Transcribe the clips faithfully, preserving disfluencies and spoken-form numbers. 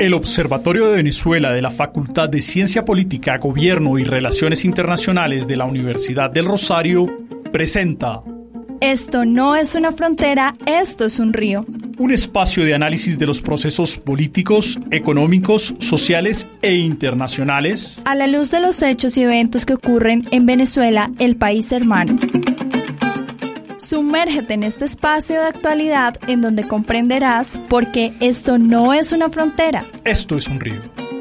El Observatorio de Venezuela de la Facultad de Ciencia Política, Gobierno y Relaciones Internacionales de la Universidad del Rosario presenta Esto no es una frontera, esto es un río. Un espacio de análisis de los procesos políticos, económicos, sociales e internacionales a la luz de los hechos y eventos que ocurren en Venezuela, el país hermano. Sumérgete en este espacio de actualidad en donde comprenderás por qué esto no es una frontera. Esto es un río.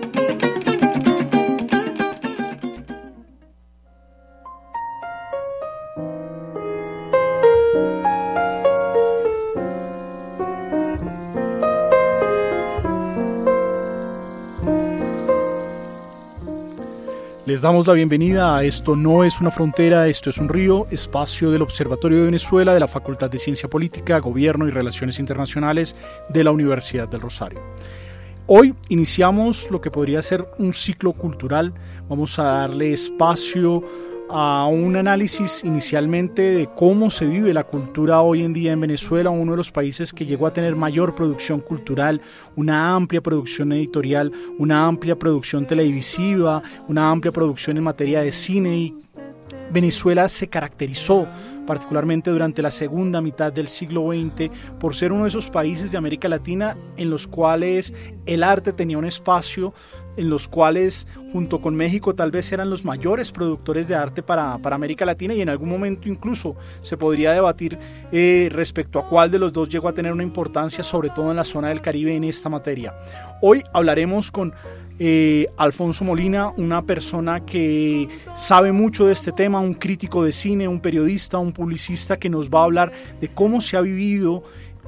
Les damos la bienvenida a Esto no es una frontera, esto es un río, espacio del Observatorio de Venezuela de la Facultad de Ciencia Política, Gobierno y Relaciones Internacionales de la Universidad del Rosario. Hoy iniciamos lo que podría ser un ciclo cultural. Vamos a darle espacio a un análisis inicialmente de cómo se vive la cultura hoy en día en Venezuela, uno de los países que llegó a tener mayor producción cultural, una amplia producción editorial, una amplia producción televisiva, una amplia producción en materia de cine. Y Venezuela se caracterizó particularmente durante la segunda mitad del siglo veinte por ser uno de esos países de América Latina en los cuales el arte tenía un espacio, en los cuales junto con México tal vez eran los mayores productores de arte para, para América Latina, y en algún momento incluso se podría debatir eh, respecto a cuál de los dos llegó a tener una importancia, sobre todo en la zona del Caribe, en esta materia. Hoy hablaremos con eh, Alfonso Molina, una persona que sabe mucho de este tema, un crítico de cine, un periodista, un publicista, que nos va a hablar de cómo se ha vivido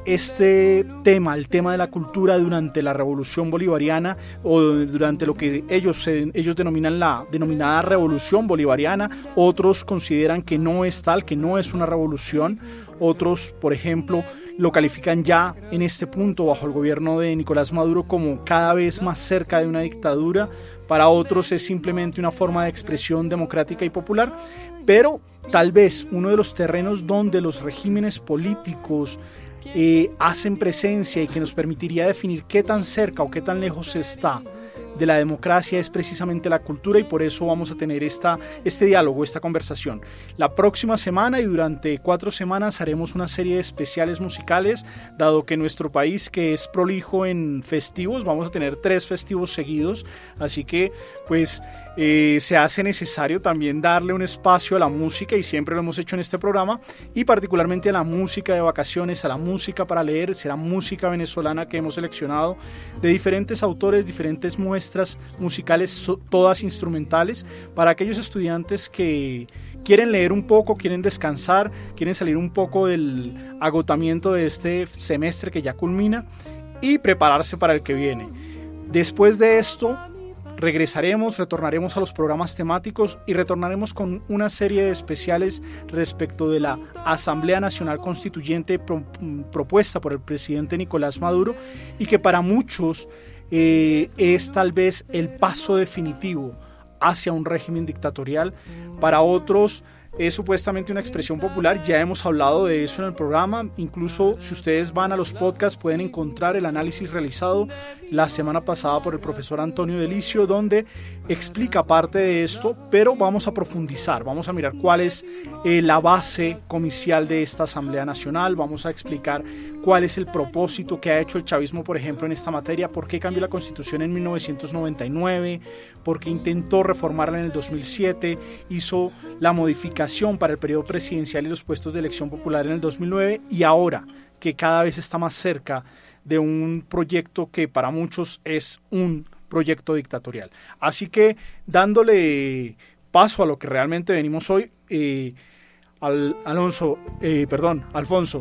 este tema, el tema de la cultura durante la Revolución Bolivariana, o durante lo que ellos, ellos denominan la denominada Revolución Bolivariana. Otros consideran que no es tal, que no es una revolución. Otros, por ejemplo, lo califican ya en este punto, bajo el gobierno de Nicolás Maduro, como cada vez más cerca de una dictadura. Para otros es simplemente una forma de expresión democrática y popular, pero tal vez uno de los terrenos donde los regímenes políticos Eh, hacen presencia y que nos permitiría definir qué tan cerca o qué tan lejos está de la democracia es precisamente la cultura, y por eso vamos a tener esta, este diálogo, esta conversación. La próxima semana y durante cuatro semanas haremos una serie de especiales musicales, dado que nuestro país, que es prolijo en festivos, vamos a tener tres festivos seguidos, así que pues eh, se hace necesario también darle un espacio a la música, y siempre lo hemos hecho en este programa, y particularmente a la música de vacaciones, a la música para leer. Será música venezolana que hemos seleccionado de diferentes autores, diferentes muestras musicales, todas instrumentales, para aquellos estudiantes que quieren leer un poco, quieren descansar, quieren salir un poco del agotamiento de este semestre que ya culmina y prepararse para el que viene. Después de esto regresaremos, retornaremos a los programas temáticos y retornaremos con una serie de especiales respecto de la Asamblea Nacional Constituyente pro, propuesta por el presidente Nicolás Maduro, y que para muchos eh, es tal vez el paso definitivo hacia un régimen dictatorial. Para otros es supuestamente una expresión popular. Ya hemos hablado de eso en el programa. Incluso si ustedes van a los podcasts pueden encontrar el análisis realizado la semana pasada por el profesor Antonio Delicio, donde explica parte de esto, pero vamos a profundizar, vamos a mirar cuál es eh, la base comicial de esta Asamblea Nacional, vamos a explicar cuál es el propósito que ha hecho el chavismo, por ejemplo, en esta materia, por qué cambió la Constitución en mil novecientos noventa y nueve, por qué intentó reformarla en el dos mil siete, hizo la modificación para el periodo presidencial y los puestos de elección popular en el dos mil nueve, y ahora que cada vez está más cerca de un proyecto que para muchos es un proyecto dictatorial. Así que, dándole paso a lo que realmente venimos hoy, eh, al, Alonso, eh, perdón, Alfonso,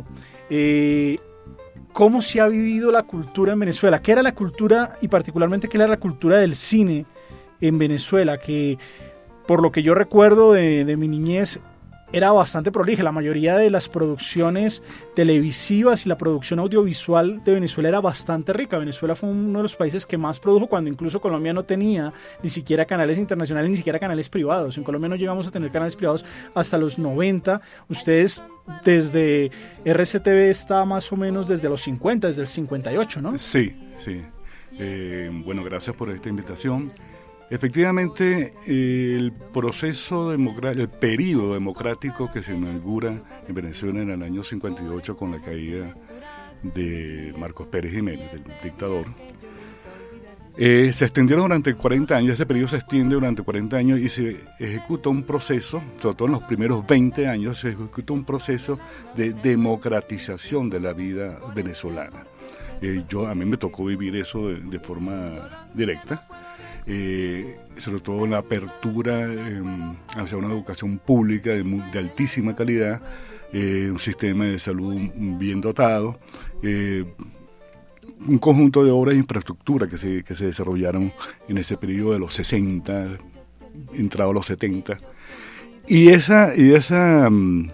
eh, ¿cómo se ha vivido la cultura en Venezuela? ¿Qué era la cultura, y particularmente qué era la cultura del cine en Venezuela? Que por lo que yo recuerdo de, de mi niñez, era bastante prolija. La mayoría de las producciones televisivas y la producción audiovisual de Venezuela era bastante rica. Venezuela fue uno de los países que más produjo, cuando incluso Colombia no tenía ni siquiera canales internacionales, ni siquiera canales privados. En Colombia no llegamos a tener canales privados hasta los noventa. Ustedes desde R C T V está más o menos desde los cincuenta, desde el cincuenta y ocho, ¿no? Sí, sí. Eh, bueno, gracias por esta invitación. Efectivamente, eh, el proceso democrático, el periodo democrático que se inaugura en Venezuela en el año cincuenta y ocho con la caída de Marcos Pérez Jiménez, del dictador, eh, se extendieron durante cuarenta años. Ese periodo se extiende durante cuarenta años y se ejecuta un proceso, sobre todo en los primeros veinte años, se ejecuta un proceso de democratización de la vida venezolana. Eh, yo, a mí me tocó vivir eso de, de forma directa. Eh, sobre todo la apertura eh, hacia una educación pública de, de altísima calidad, eh, un sistema de salud bien dotado, eh, un conjunto de obras de infraestructura que se, que se desarrollaron en ese periodo de los sesenta, entrado a los setenta, y esa, y esa,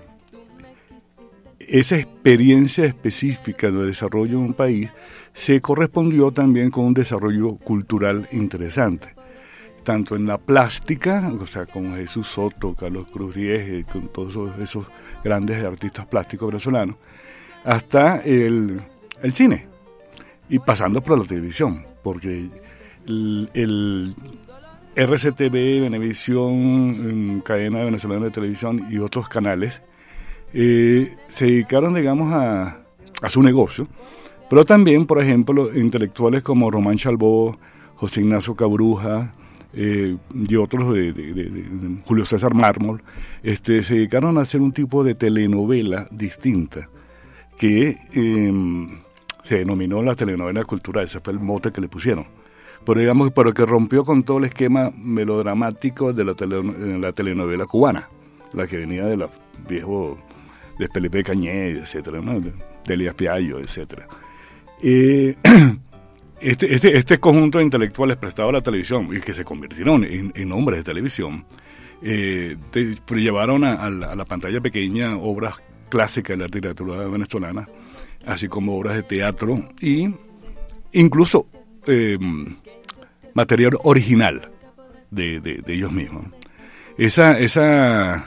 esa experiencia específica de desarrollo de un país se correspondió también con un desarrollo cultural interesante, tanto en la plástica, o sea, con Jesús Soto, Carlos Cruz Diez, con todos esos, esos grandes artistas plásticos venezolanos, hasta el, el cine, y pasando por la televisión, porque el, el R C T V, Venevisión, Cadena Venezolana de Televisión y otros canales eh, se dedicaron, digamos, a, a su negocio. Pero también, por ejemplo, intelectuales como Román Chalbó, José Ignacio Cabruja eh, y otros, de, de, de, de Julio César Mármol, este, se dedicaron a hacer un tipo de telenovela distinta que eh, se denominó la telenovela cultural. Ese fue el mote que le pusieron. Pero digamos, pero que rompió con todo el esquema melodramático de la, tele, de la telenovela cubana, la que venía de los viejos, de Felipe Cañé, etcétera, ¿no? de, de Elías Piallo, etcétera. Eh, este, este, este conjunto de intelectuales prestado a la televisión y que se convirtieron en, en hombres de televisión, eh, te, llevaron a, a, la, a la pantalla pequeña obras clásicas de la literatura venezolana, así como obras de teatro y incluso eh, material original de, de, de ellos mismos. Esa, esa,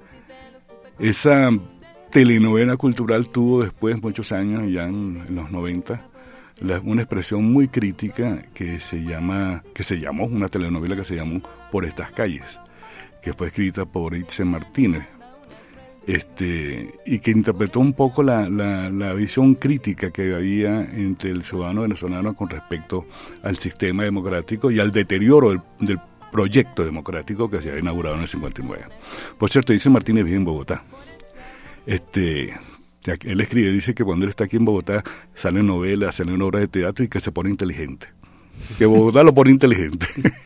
esa telenovela cultural tuvo después, muchos años, ya en, en los noventa, la, una expresión muy crítica que se llama, que se llamó, una telenovela que se llamó Por estas calles, que fue escrita por Itzel Martínez, este, y que interpretó un poco la, la, la visión crítica que había entre el ciudadano venezolano con respecto al sistema democrático y al deterioro del, del proyecto democrático que se había inaugurado en el cincuenta y nueve. Por cierto, Itzel Martínez vive en Bogotá. Este, él escribe, dice que cuando él está aquí en Bogotá salen novelas, salen obras de teatro y que se pone inteligente. Que Bogotá lo pone inteligente.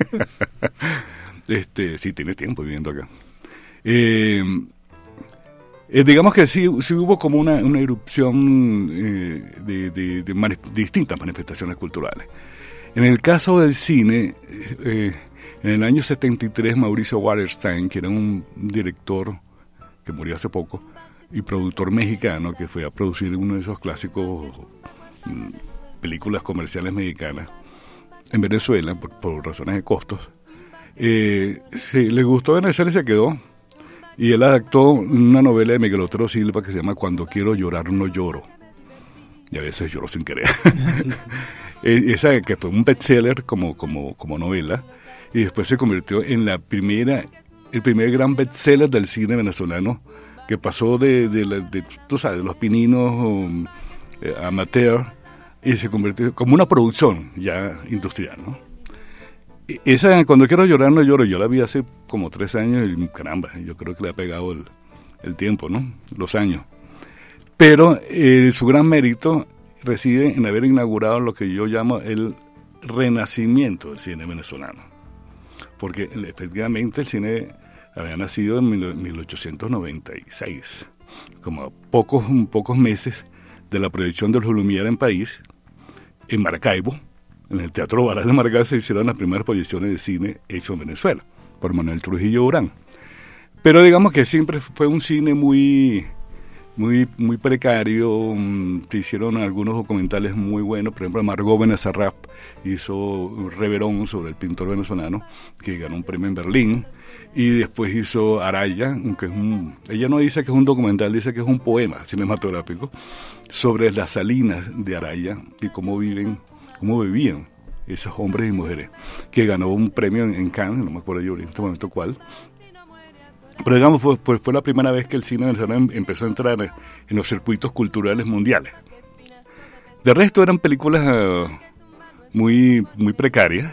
este, sí, tiene tiempo viviendo acá. Eh, eh, digamos que sí, sí hubo como una, una erupción eh, de, de, de, mani- de distintas manifestaciones culturales. En el caso del cine, eh, en el año setenta y tres, Mauricio Wallerstein, que era un director que murió hace poco, y productor mexicano que fue a producir uno de esos clásicos mm, películas comerciales mexicanas en Venezuela por, por razones de costos, eh, sí, le gustó Venezuela y se quedó, y él adaptó una novela de Miguel Otero Silva que se llama Cuando quiero llorar no lloro, y a veces lloro sin querer. Esa que fue un bestseller como, como, como novela, y después se convirtió en la primera, el primer gran bestseller del cine venezolano, que pasó de, de, de, de tú sabes, de los pininos um, eh, amateur, y se convirtió como una producción ya industrial, ¿no? Y esa, Cuando quiero llorar no lloro, yo la vi hace como tres años y caramba, yo creo que le ha pegado el, el tiempo, ¿no? Los años. Pero eh, su gran mérito reside en haber inaugurado lo que yo llamo el renacimiento del cine venezolano. Porque efectivamente el cine había nacido en mil ochocientos noventa y seis, como a pocos, pocos meses de la proyección de los Lumière en París, en Maracaibo, en el Teatro Varas de Maracaibo se hicieron las primeras proyecciones de cine hecho en Venezuela, por Manuel Trujillo Urán. Pero digamos que siempre fue un cine muy, muy, muy precario, se hicieron algunos documentales muy buenos, por ejemplo Margot Benazarrap hizo un Reverón sobre el pintor venezolano, que ganó un premio en Berlín, y después hizo Araya, que es un, ella no dice que es un documental, dice que es un poema cinematográfico sobre las salinas de Araya y cómo viven, cómo vivían esos hombres y mujeres, que ganó un premio en, en Cannes, no me acuerdo yo en este momento cuál. Pero digamos, fue, fue, fue la primera vez que el cine venezolano empezó a entrar en los circuitos culturales mundiales. De resto eran películas uh, muy, muy precarias,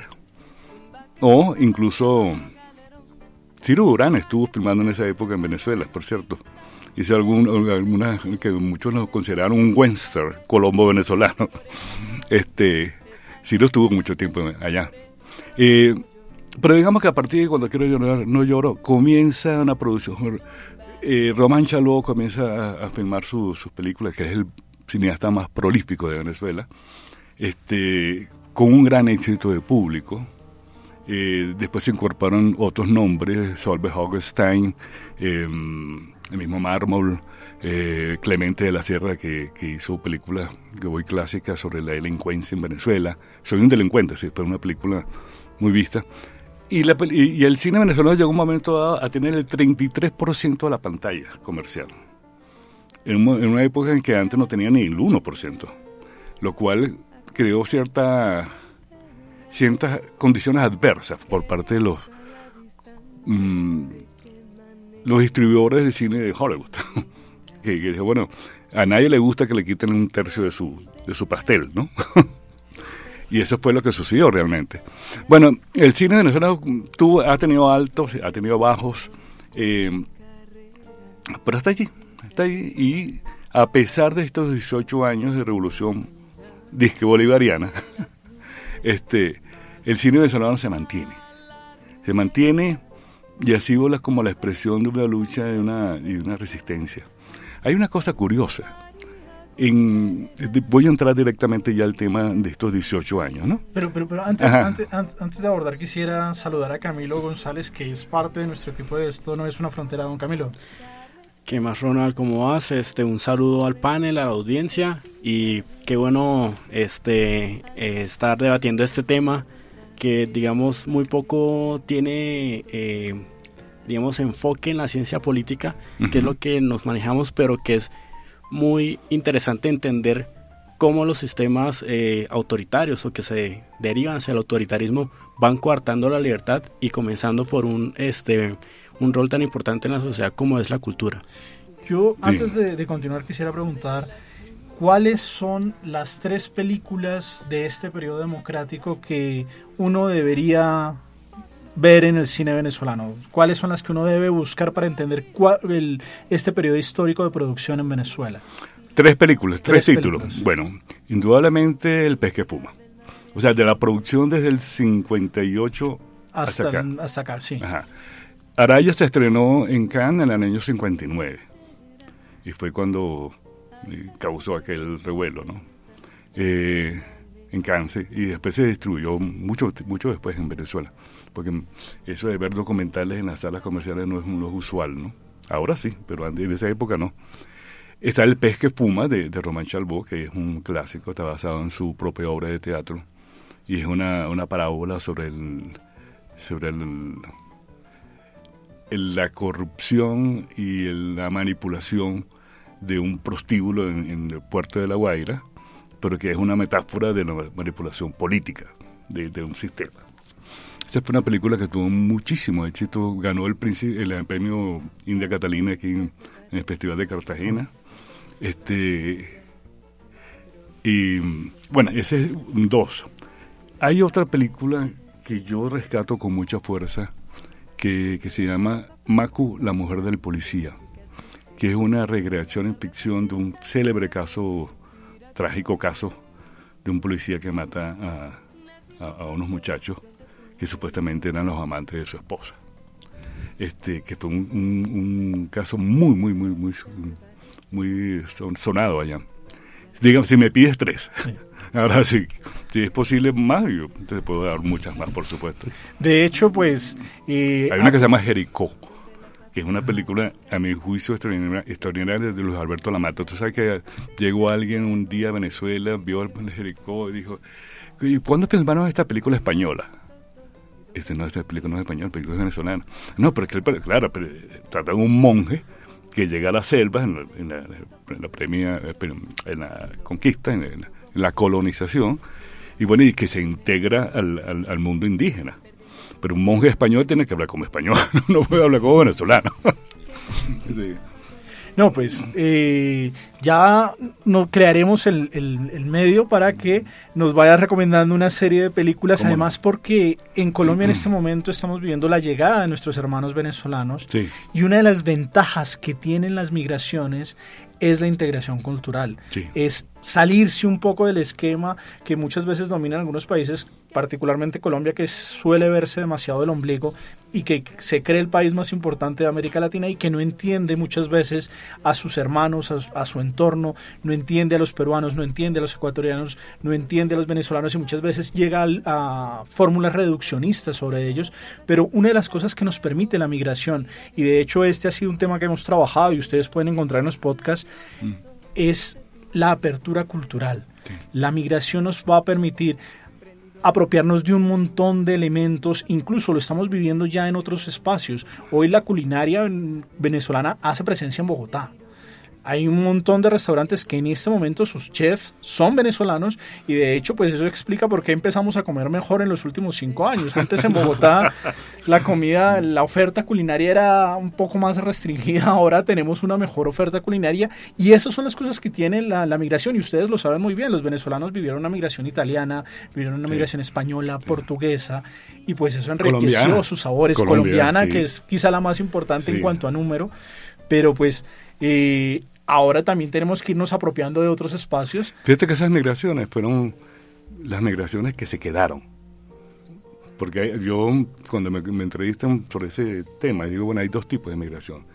o incluso Ciro Durán estuvo filmando en esa época en Venezuela, por cierto. Hizo algún, algunas que muchos lo consideraron un western colombo venezolano. Este, Ciro estuvo mucho tiempo allá. Eh, pero digamos que a partir de Cuando quiero llorar, no lloro, comienza una producción. Eh, Román Chalbaud comienza a, a filmar su, sus películas, que es el cineasta más prolífico de Venezuela, este, con un gran éxito de público. Eh, después se incorporaron otros nombres, Solveig Hogestein, eh, el mismo Mármol, eh, Clemente de la Sierra, que, que hizo películas que voy clásicas sobre la delincuencia en Venezuela. Soy un delincuente, sí, fue una película muy vista. Y, la, y, y el cine venezolano llegó un momento dado a tener el treinta y tres por ciento de la pantalla comercial, en, un, en una época en que antes no tenía ni el uno por ciento, lo cual creó cierta, ciertas condiciones adversas por parte de los... Mmm, los distribuidores de cine de Hollywood, que, que bueno, a nadie le gusta que le quiten un tercio de su de su pastel, ¿no? Y eso fue lo que sucedió realmente. Bueno, el cine venezolano tuvo, ha tenido altos, ha tenido bajos, eh, pero está allí, está allí, y a pesar de estos dieciocho años de revolución disque bolivariana, este, el cine venezolano se mantiene, se mantiene. Y así bola como la expresión de una lucha y una, y una resistencia. Hay una cosa curiosa. En, voy a entrar directamente ya al tema de estos dieciocho años, ¿no? Pero, pero, pero antes, antes, antes de abordar, quisiera saludar a Camilo González, que es parte de nuestro equipo de Esto No Es Una Frontera. Don Camilo. ¿Qué más, Ronald? ¿Cómo vas? Este, un saludo al panel, a la audiencia, y qué bueno este, eh, estar debatiendo este tema que, digamos, muy poco tiene, eh, digamos, enfoque en la ciencia política, uh-huh. que es lo que nos manejamos, pero que es muy interesante entender cómo los sistemas eh, autoritarios o que se derivan hacia el autoritarismo van coartando la libertad y comenzando por un, este, un rol tan importante en la sociedad como es la cultura. Yo, sí. antes de, de continuar, quisiera preguntar, ¿cuáles son las tres películas de este periodo democrático que uno debería ver en el cine venezolano? ¿Cuáles son las que uno debe buscar para entender cuál, el, este periodo histórico de producción en Venezuela? Tres películas, tres, tres títulos. Películas. Bueno, indudablemente El pez que fuma. O sea, de la producción desde el cincuenta y ocho hasta, hasta acá. Hasta acá, sí. Ajá. Araya se estrenó en Cannes en el año cincuenta y nueve. Y fue cuando causó aquel revuelo, ¿no? Eh, en Cannes, y después se distribuyó mucho, mucho después en Venezuela, porque eso de ver documentales en las salas comerciales no es, no es usual, ¿no? Ahora sí, pero en esa época no. Está El pez que fuma, de, de Román Chalbaud, que es un clásico, está basado en su propia obra de teatro, y es una, una parábola sobre el sobre el, el, la corrupción y el, la manipulación de un prostíbulo en, en el puerto de La Guaira, pero que es una metáfora de la manipulación política de, de un sistema. Esa fue una película que tuvo muchísimo éxito, ganó el, el, el premio India Catalina aquí en, en el Festival de Cartagena. Este, y bueno, ese es dos. Hay otra película que yo rescato con mucha fuerza que, que se llama Macu, la mujer del policía, que es una recreación en ficción de un célebre caso, trágico caso, de un policía que mata a, a, a unos muchachos que supuestamente eran los amantes de su esposa. Este, que fue un, un, un caso muy, muy, muy, muy, muy sonado allá. Digamos, si me pides tres. Sí. Ahora sí, si es posible más, yo te puedo dar muchas más, por supuesto. De hecho, pues... Eh, Hay una que se llama Jericó, que es una película, a mi juicio, extraordinaria, extraordinaria de Luis Alberto Lamata. Tú sabes que llegó alguien un día a Venezuela, vio el Jericó y dijo, ¿cuándo filmaron esta película española? Este no, esta película no es española, la película es venezolana. No, pero es que, claro, pero, trata de un monje que llega a la selva en la, en la, en la, premia, en la conquista, en la, en la colonización, y bueno, y que se integra al, al, al mundo indígena. Pero un monje español tiene que hablar como español, no puede hablar como venezolano. Sí. No, pues eh, ya no crearemos el, el, el medio para que nos vaya recomendando una serie de películas, además no? porque en Colombia en este momento estamos viviendo la llegada de nuestros hermanos venezolanos, sí. y una de las ventajas que tienen las migraciones es la integración cultural, sí. es salirse un poco del esquema que muchas veces dominan algunos países, particularmente Colombia, que suele verse demasiado el ombligo y que se cree el país más importante de América Latina y que no entiende muchas veces a sus hermanos, a, a su entorno, no entiende a los peruanos, no entiende a los ecuatorianos, no entiende a los venezolanos y muchas veces llega a, a fórmulas reduccionistas sobre ellos. Pero una de las cosas que nos permite la migración, y de hecho este ha sido un tema que hemos trabajado y ustedes pueden encontrar en los podcasts, mm. es la apertura cultural. Sí. La migración nos va a permitir apropiarnos de un montón de elementos, incluso lo estamos viviendo ya en otros espacios. Hoy la culinaria venezolana hace presencia en Bogotá. Hay un montón de restaurantes que en este momento sus chefs son venezolanos y de hecho pues eso explica por qué empezamos a comer mejor en los últimos cinco años. Antes en Bogotá la comida, la oferta culinaria era un poco más restringida, ahora tenemos una mejor oferta culinaria y esas son las cosas que tiene la, la migración y ustedes lo saben muy bien. Los venezolanos vivieron una migración italiana, vivieron una sí. migración española, sí. portuguesa y pues eso enriqueció colombiana. sus sabores. Colombiana, colombiana sí. que es quizá la más importante sí. en cuanto a número, pero pues... Eh, ahora también tenemos que irnos apropiando de otros espacios. Fíjate que esas migraciones fueron las migraciones que se quedaron. Porque yo, cuando me, me entrevistan sobre ese tema, digo, bueno, hay dos tipos de migración.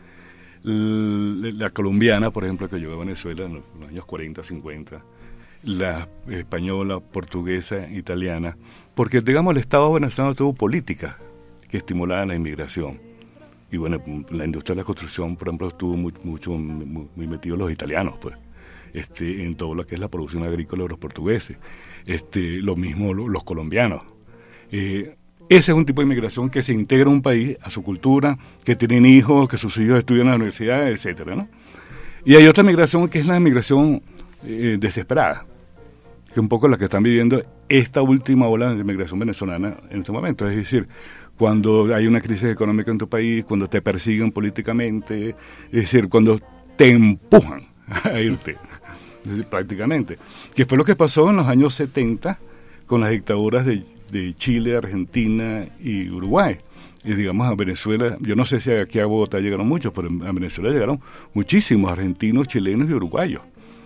La, la colombiana, por ejemplo, que llegó a Venezuela en los, en los años cuarenta, cincuenta. La española, portuguesa, italiana. Porque, digamos, el Estado venezolano tuvo políticas que estimulaban la inmigración. Y bueno, la industria de la construcción, por ejemplo, estuvo muy, mucho muy, muy metidos los italianos, pues, este, en todo lo que es la producción agrícola de los portugueses. Este, lo mismo los, los colombianos. Eh, ese es un tipo de inmigración que se integra a un país, a su cultura, que tienen hijos, que sus hijos estudian en la universidad, etcétera, ¿no? Y hay otra migración que es la migración eh, desesperada, que es un poco la que están viviendo esta última ola de migración venezolana en este momento. Es decir, cuando hay una crisis económica en tu país, cuando te persiguen políticamente, es decir, cuando te empujan a irte, es decir, prácticamente. Que fue lo que pasó en los años setenta con las dictaduras de, de Chile, Argentina y Uruguay. Y digamos a Venezuela, yo no sé si aquí a Bogotá llegaron muchos, pero a Venezuela llegaron muchísimos argentinos, chilenos y uruguayos.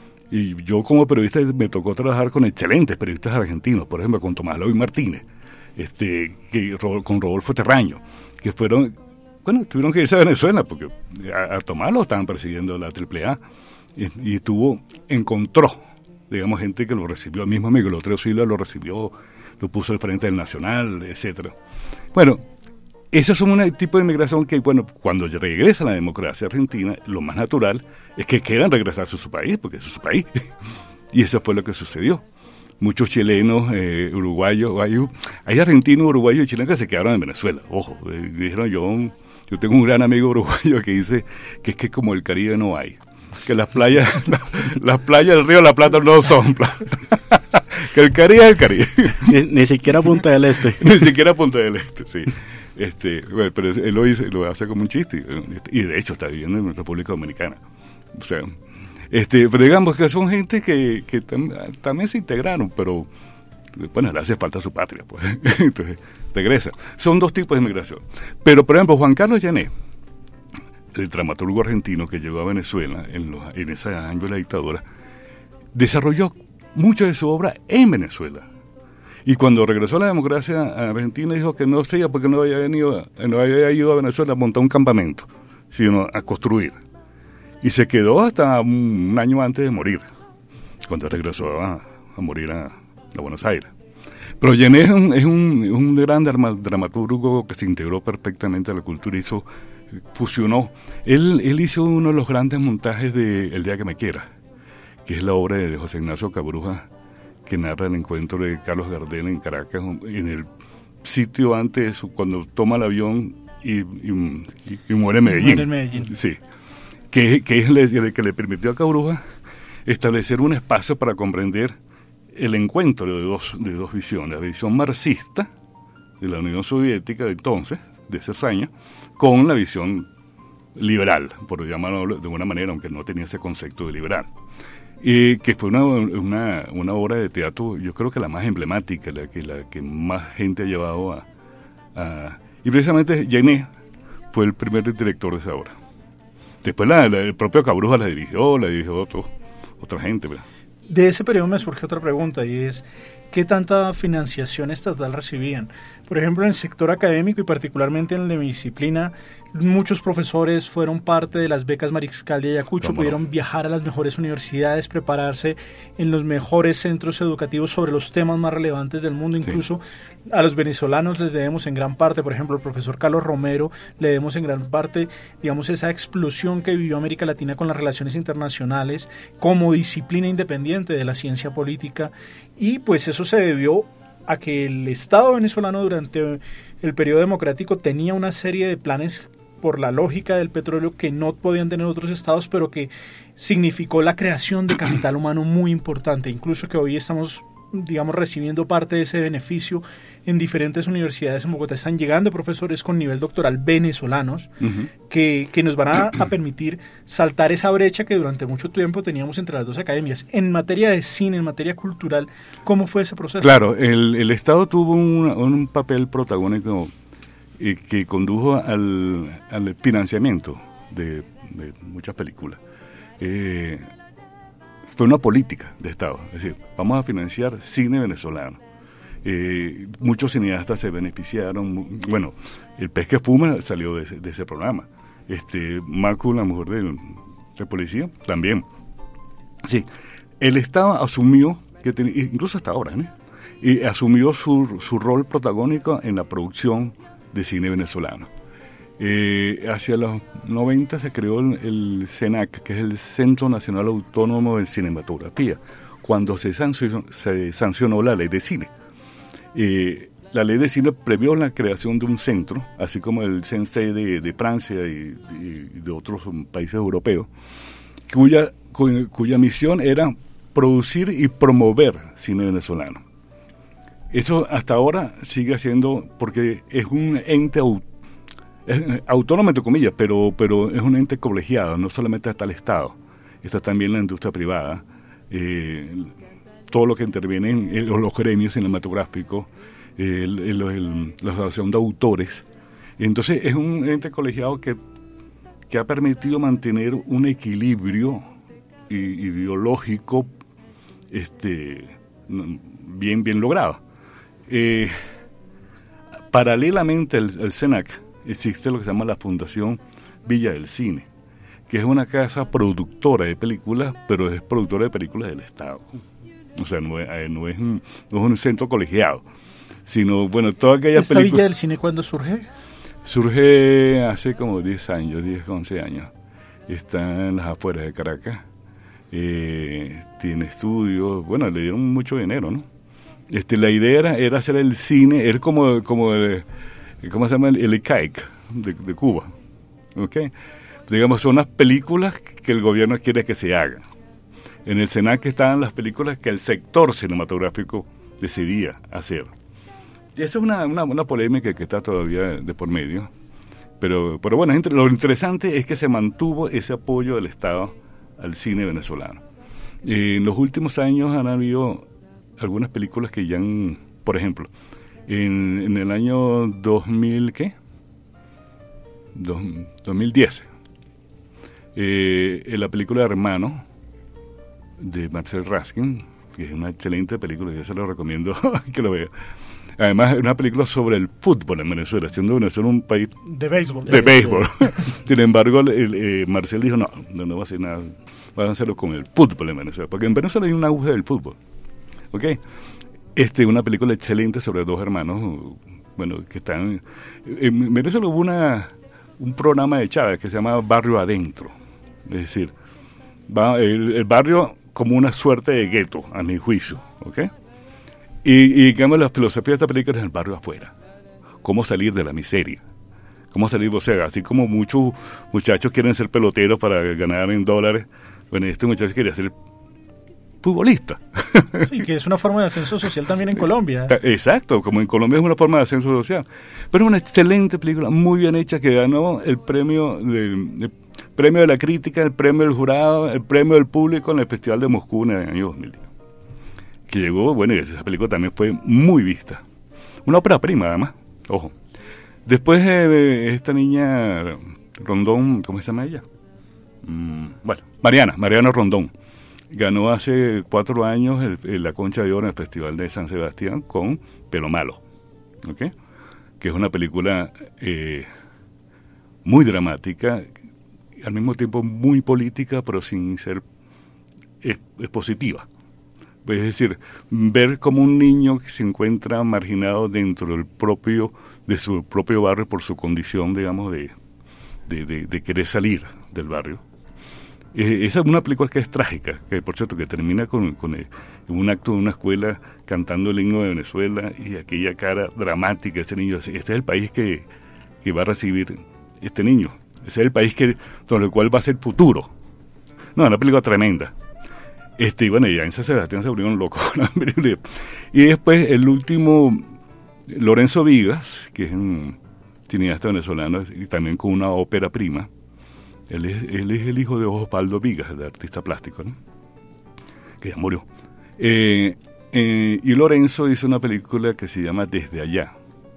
Y yo como periodista me tocó trabajar con excelentes periodistas argentinos, por ejemplo con Tomás Loy Martínez, este, que, con Rodolfo Terraño, que fueron, bueno, tuvieron que irse a Venezuela porque a, a Tomás lo estaban persiguiendo la triple A y, y tuvo, encontró, digamos, gente que lo recibió, el mismo Miguel Otreo Silva lo recibió, lo puso al frente del Nacional, etcétera. Bueno, esos son un tipo de inmigración que, bueno, cuando regresa la democracia argentina, lo más natural es que quieran regresarse a su país, porque es su país, y eso fue lo que sucedió. Muchos chilenos, eh, uruguayos, hay, hay argentinos, uruguayos y chilenos que se quedaron en Venezuela. Ojo, eh, dijeron yo, yo tengo un gran amigo uruguayo que dice que es que como el Caribe no hay, que las playas, la, las playas del río de la Plata no son playas, que el Caribe es el Caribe. Ni, ni siquiera Punta del Este. Ni siquiera Punta del Este, sí. Este, bueno, pero él lo dice, lo hace como un chiste, y de hecho está viviendo en República Dominicana. O sea, Este, pero digamos que son gente que, que tam, también se integraron, pero bueno, le hace falta a su patria, pues. Entonces regresa. Son dos tipos de migración. Pero, por ejemplo, Juan Carlos Jané, el dramaturgo argentino que llegó a Venezuela en, los, en ese año de la dictadura, desarrolló mucho de su obra en Venezuela. Y cuando regresó a la democracia a Argentina dijo que no sé porque no había venido, no había ido a Venezuela a montar un campamento, sino a construir. Y se quedó hasta un, un año antes de morir, cuando regresó a, a morir a, a Buenos Aires. Pero Jané es un, es un, un gran drama, dramaturgo que se integró perfectamente a la cultura, hizo, fusionó. Él, él hizo uno de los grandes montajes de El día que me quiera, que es la obra de José Ignacio Cabruja, que narra el encuentro de Carlos Gardel en Caracas, en el sitio antes, cuando toma el avión y, y, y, y muere en Medellín. Muere en Medellín. Sí. Que, que es el que le permitió a Cabruja establecer un espacio para comprender el encuentro de dos, de dos visiones, la visión marxista de la Unión Soviética de entonces, de esos años, con la visión liberal, por llamarlo de alguna manera, aunque no tenía ese concepto de liberal. Y que fue una, una, una obra de teatro, yo creo que la más emblemática, la que, la que más gente ha llevado a... a y precisamente Genet fue el primer director de esa obra. Después la, la, el propio Cabruja la dirigió, la dirigió otro, otra gente, ¿verdad? De ese periodo me surge otra pregunta, y es ¿qué tanta financiación estatal recibían? Por ejemplo, en el sector académico y particularmente en la mi disciplina, muchos profesores fueron parte de las becas Mariscal de Ayacucho, pudieron no? viajar a las mejores universidades, prepararse en los mejores centros educativos sobre los temas más relevantes del mundo. Incluso sí. a los venezolanos les debemos en gran parte, por ejemplo, al profesor Carlos Romero, le debemos en gran parte, digamos, esa explosión que vivió América Latina con las relaciones internacionales como disciplina independiente de la ciencia política, y pues eso se debió a que el Estado venezolano durante el periodo democrático tenía una serie de planes por la lógica del petróleo que no podían tener otros estados, pero que significó la creación de capital humano muy importante, incluso que hoy estamos, digamos, recibiendo parte de ese beneficio en diferentes universidades en Bogotá. Están llegando profesores con nivel doctoral venezolanos uh-huh. que, que nos van a, a permitir saltar esa brecha que durante mucho tiempo teníamos entre las dos academias. En materia de cine, en materia cultural, ¿cómo fue ese proceso? Claro, el, el Estado tuvo un, un papel protagónico eh, que condujo al, al financiamiento de, de muchas películas. Eh, fue una política de Estado, es decir, vamos a financiar cine venezolano. Eh, muchos cineastas se beneficiaron. Bueno, El pez que fuma salió de ese, de ese programa. Este, Marco, la mujer de, de policía, también. Sí, el Estado asumió, que ten, incluso hasta ahora, ¿no? y asumió su, su rol protagónico en la producción de cine venezolano. Eh, hacia los noventa se creó el, el CENAC, que es el Centro Nacional Autónomo de Cinematografía, cuando se sancionó, se sancionó la ley de cine. Eh, la ley de cine previó la creación de un centro, así como el C N C de, de Francia y, y de otros países europeos, cuya, cuya, cuya misión era producir y promover cine venezolano. Eso hasta ahora sigue siendo, porque es un ente autónomo, Es autónomo entre comillas, pero pero es un ente colegiado, no solamente está el Estado, está también la industria privada, eh, todo lo que interviene en, en los gremios cinematográficos, eh, el, el, el, la asociación de autores. Entonces es un ente colegiado que, que ha permitido mantener un equilibrio ideológico este, bien, bien logrado. Eh, paralelamente al, al CENAC, existe lo que se llama la Fundación Villa del Cine, que es una casa productora de películas, pero es productora de películas del Estado. O sea, no es, no es, un, no es un centro colegiado, sino, bueno, todas aquellas ¿Esta películas... Villa del Cine cuándo surge? Surge hace como diez años, diez, once años. Está en las afueras de Caracas. Eh, tiene estudios, bueno, le dieron mucho dinero, ¿no? Este, la idea era, era hacer el cine, era como... como el, ¿cómo se llama? El, el I C A I C de, de Cuba. ¿Ok? Digamos, son las películas que el gobierno quiere que se hagan. En el CENAC estaban las películas que el sector cinematográfico decidía hacer. Y esa es una, una, una polémica que está todavía de por medio. Pero, pero bueno, lo interesante es que se mantuvo ese apoyo del Estado al cine venezolano. Eh, en los últimos años han habido algunas películas que ya han, por ejemplo, En, en el año dos mil, ¿qué? Dos, dos mil diez, eh, en la película Hermano, de Marcel Raskin, que es una excelente película, yo se lo recomiendo que lo vea. Además, es una película sobre el fútbol en Venezuela, siendo Venezuela un país... De béisbol. De, de béisbol. Sin embargo, el, el, eh, Marcel dijo, no, no, no va a hacer nada, van a hacerlo con el fútbol en Venezuela, porque en Venezuela hay un auge del fútbol. ¿Ok? Este, una película excelente sobre dos hermanos, bueno, que están... En Venezuela hubo una, un programa de Chávez que se llama Barrio Adentro. Es decir, va, el, el barrio como una suerte de gueto, a mi juicio, ¿ok? Y, y digamos, la filosofía de esta película es el barrio afuera. Cómo salir de la miseria. Cómo salir, o sea, así como muchos muchachos quieren ser peloteros para ganar en dólares, bueno, este muchacho quería ser futbolista. Sí, que es una forma de ascenso social también en Colombia. Exacto, como en Colombia es una forma de ascenso social. Pero es una excelente película, muy bien hecha, que ganó el premio de, el premio de la crítica, el premio del jurado, el premio del público en el Festival de Moscú en el año dos mil diez. Que llegó, bueno, y esa película también fue muy vista. Una ópera prima, además, ojo. Después eh, esta niña Rondón, ¿cómo se llama ella? Mm, bueno, Mariana, Mariana Rondón. Ganó hace cuatro años el, el, la Concha de Oro en el Festival de San Sebastián con Pelo Malo, ¿okay? Que es una película eh, muy dramática, al mismo tiempo muy política, pero sin ser expositiva. Es decir, ver cómo un niño que se encuentra marginado dentro del propio, de su propio barrio por su condición, digamos, de, de, de, de querer salir del barrio. Eh, esa es una película que es trágica, que por cierto que termina con, con el, un acto de una escuela cantando el himno de Venezuela y aquella cara dramática de ese niño. Este es el país que, que va a recibir este niño. Ese es el país que, con el cual va a ser futuro. No, una película tremenda. Este, y bueno, ya en San Sebastián se volvieron locos. Y después el último, Lorenzo Vigas, que es un cineasta venezolano y también con una ópera prima. Él es, él es el hijo de Osvaldo Vigas, el artista plástico, ¿no? Que ya murió. Eh, eh, y Lorenzo hizo una película que se llama Desde Allá,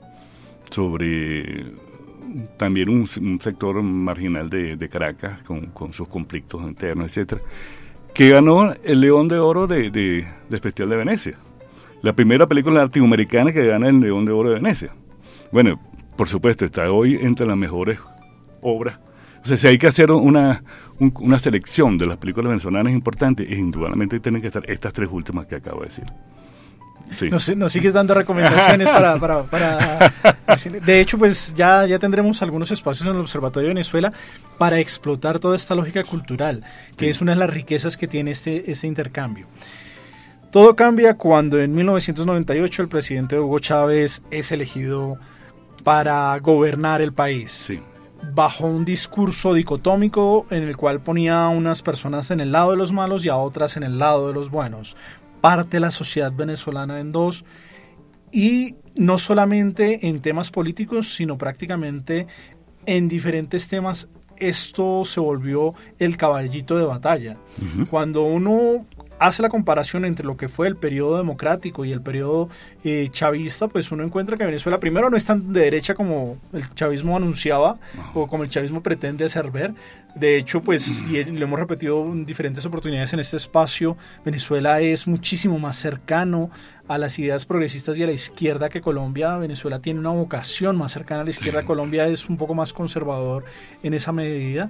sobre también un, un sector marginal de, de Caracas, con, con sus conflictos internos, etcétera, que ganó el León de Oro de, de, del Festival de Venecia. La primera película latinoamericana que gana el León de Oro de Venecia. Bueno, por supuesto, está hoy entre las mejores obras. O sea, si hay que hacer una, un, una selección de las películas venezolanas importantes, indudablemente tienen que estar estas tres últimas que acabo de decir. Sí. Nos, nos sigues dando recomendaciones para, para, para... De hecho, pues ya, ya tendremos algunos espacios en el Observatorio de Venezuela para explotar toda esta lógica cultural, que sí. Es una de las riquezas que tiene este, este intercambio. Todo cambia cuando en mil novecientos noventa y ocho el presidente Hugo Chávez es elegido para gobernar el país. Sí. Bajo un discurso dicotómico en el cual ponía a unas personas en el lado de los malos y a otras en el lado de los buenos. Parte la sociedad venezolana en dos, y no solamente en temas políticos, sino prácticamente en diferentes temas. Esto se volvió el caballito de batalla. Uh-huh. Cuando uno hace la comparación entre lo que fue el periodo democrático y el periodo eh, chavista, pues uno encuentra que Venezuela primero no es tan de derecha como el chavismo anunciaba no. o como el chavismo pretende hacer ver. De hecho, pues, y lo hemos repetido en diferentes oportunidades en este espacio, Venezuela es muchísimo más cercano a las ideas progresistas y a la izquierda que Colombia. Venezuela tiene una vocación más cercana a la izquierda. Sí. Colombia es un poco más conservador en esa medida.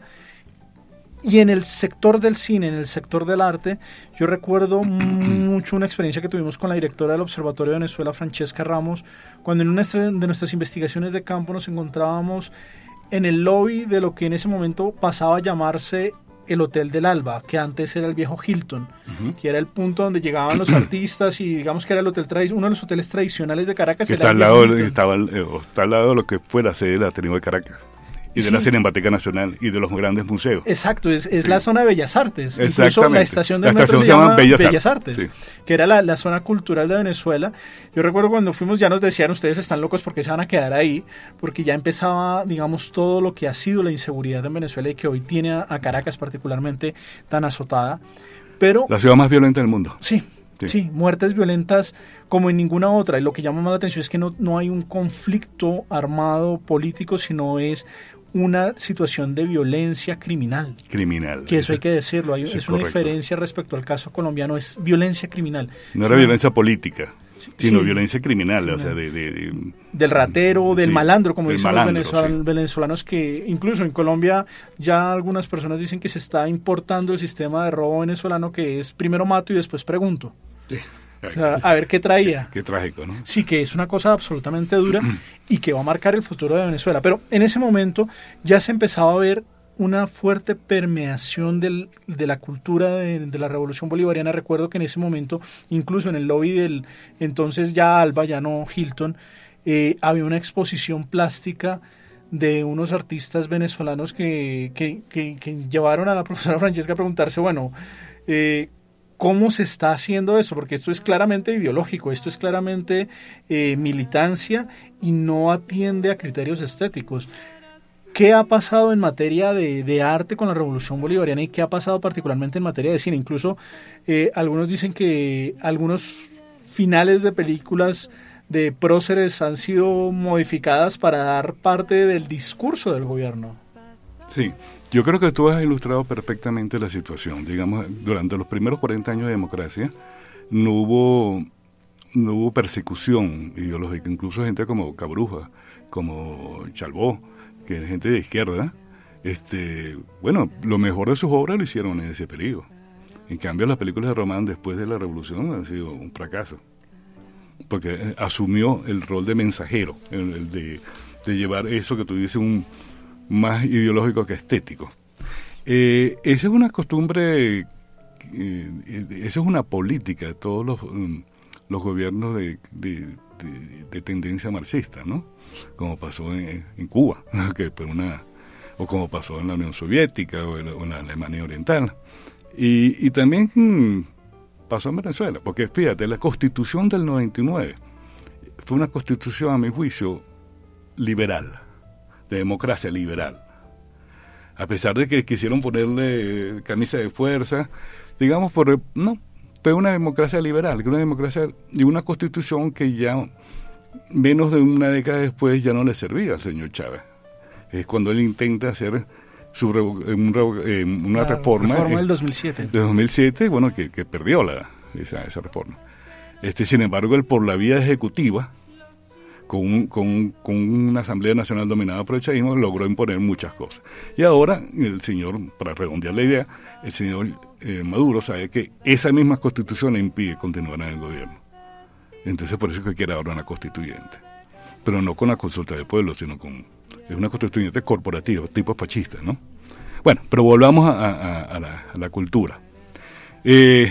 Y en el sector del cine, en el sector del arte, yo recuerdo mucho una experiencia que tuvimos con la directora del Observatorio de Venezuela, Francesca Ramos, cuando en una de nuestras investigaciones de campo nos encontrábamos en el lobby de lo que en ese momento pasaba a llamarse el Hotel del Alba, que antes era el viejo Hilton, uh-huh. que era el punto donde llegaban los artistas y digamos que era el hotel tradi- uno de los hoteles tradicionales de Caracas. Está al, lado, estaba, eh, está al lado de lo que fue la sede del Ateneo de Caracas. Y de sí. la Cinemateca Nacional y de los grandes museos. Exacto, es, es sí. la zona de Bellas Artes. Incluso la estación del la metro estación se, se llama llama Bellas, Bellas Artes, Artes sí. que era la, la zona cultural de Venezuela. Yo recuerdo cuando fuimos ya nos decían, ustedes están locos porque se van a quedar ahí, porque ya empezaba, digamos, todo lo que ha sido la inseguridad en Venezuela y que hoy tiene a, a Caracas particularmente tan azotada. Pero la ciudad más violenta del mundo. Sí. Sí. sí, muertes violentas como en ninguna otra. Y lo que llama más la atención es que no, no hay un conflicto armado político, sino es una situación de violencia criminal. Criminal. Que eso hay que decirlo. Hay, es, es una diferencia respecto al caso colombiano. Es violencia criminal. No era sí. violencia política, sino sí. violencia criminal. O sea, de, de, de, del ratero, del sí, malandro, como dicen malandro, los venezolanos, sí. venezolanos, que incluso en Colombia ya algunas personas dicen que se está importando el sistema de robo venezolano, que es primero mato y después pregunto. Sí. O sea, a ver qué traía. Qué, qué trágico, ¿no? Sí, que es una cosa absolutamente dura y que va a marcar el futuro de Venezuela. Pero en ese momento ya se empezaba a ver una fuerte permeación del, de la cultura de, de la Revolución Bolivariana. Recuerdo que en ese momento, incluso en el lobby del entonces ya Alba, ya no Hilton, eh, había una exposición plástica de unos artistas venezolanos que, que, que, que llevaron a la profesora Francesca a preguntarse, bueno, eh, ¿cómo se está haciendo eso? Porque esto es claramente ideológico, esto es claramente eh, militancia y no atiende a criterios estéticos. ¿Qué ha pasado en materia de, de arte con la Revolución Bolivariana y qué ha pasado particularmente en materia de cine? Incluso eh, algunos dicen que algunos finales de películas de próceres han sido modificadas para dar parte del discurso del gobierno. Sí, yo creo que tú has ilustrado perfectamente la situación. Digamos, durante los primeros cuarenta años de democracia no hubo, no hubo persecución ideológica. Incluso gente como Cabruja, como Chalbó, que es gente de izquierda, este, bueno, lo mejor de sus obras lo hicieron en ese periodo. En cambio, las películas de Román después de la Revolución han sido un fracaso, porque asumió el rol de mensajero, el, el de, de llevar eso que tú dices, un más ideológico que estético. Eh, esa es una costumbre, eh, esa es una política de todos los, um, los gobiernos de, de, de, de tendencia marxista, ¿no? Como pasó en, en Cuba, que fue una, o como pasó en la Unión Soviética o en la, o en la Alemania Oriental. Y, y también mmm, pasó en Venezuela, porque fíjate, la Constitución del noventa y nueve fue una constitución, a mi juicio, liberal, de democracia liberal. A pesar de que quisieron ponerle camisa de fuerza, digamos, por no, fue una democracia liberal, una democracia y una constitución que ya menos de una década después ya no le servía al señor Chávez. Es cuando él intenta hacer su un, eh, una la reforma. reforma eh, del dos mil siete. De dos mil siete, bueno, que, que perdió la, esa, esa reforma. Este, sin embargo, él por la vía ejecutiva, con, un, con, con una Asamblea Nacional dominada por el chavismo, logró imponer muchas cosas. Y ahora, el señor, para redondear la idea, el señor eh, Maduro sabe que esa misma constitución le impide continuar en el gobierno. Entonces por eso es que quiere ahora una constituyente, pero no con la consulta del pueblo, sino con es una constituyente corporativa, tipo fascista, ¿no? Bueno, pero volvamos a, a, a, la, a la cultura. Eh,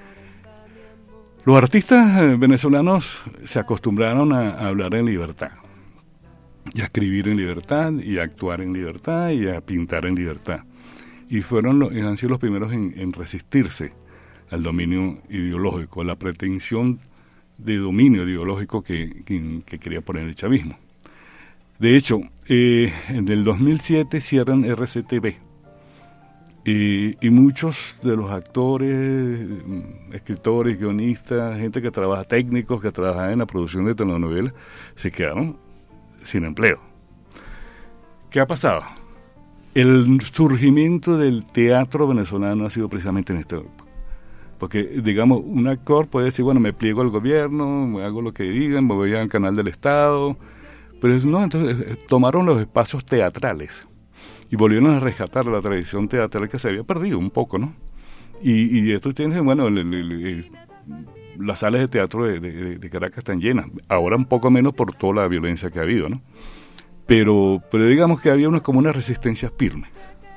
los artistas venezolanos se acostumbraron a, a hablar en libertad, y a escribir en libertad, y a actuar en libertad, y a pintar en libertad. Y fueron los, han sido los primeros en, en resistirse al dominio ideológico, a la pretensión de dominio ideológico que, que, que quería poner el chavismo. De hecho, eh, en el dos mil siete cierran R C T V y, y muchos de los actores, escritores, guionistas, gente que trabaja, técnicos que trabajan en la producción de telenovelas, se quedaron sin empleo. ¿Qué ha pasado? El surgimiento del teatro venezolano ha sido precisamente en esta época. Porque, digamos, un actor puede decir, bueno, me pliego al gobierno, me hago lo que digan, me voy al canal del Estado, pero no, entonces tomaron los espacios teatrales y volvieron a rescatar la tradición teatral que se había perdido un poco, ¿no? Y, y esto tiene, bueno, el, el, el, las salas de teatro de, de, de Caracas están llenas, ahora un poco menos por toda la violencia que ha habido, ¿no? Pero, pero digamos que había una, como una resistencia firme.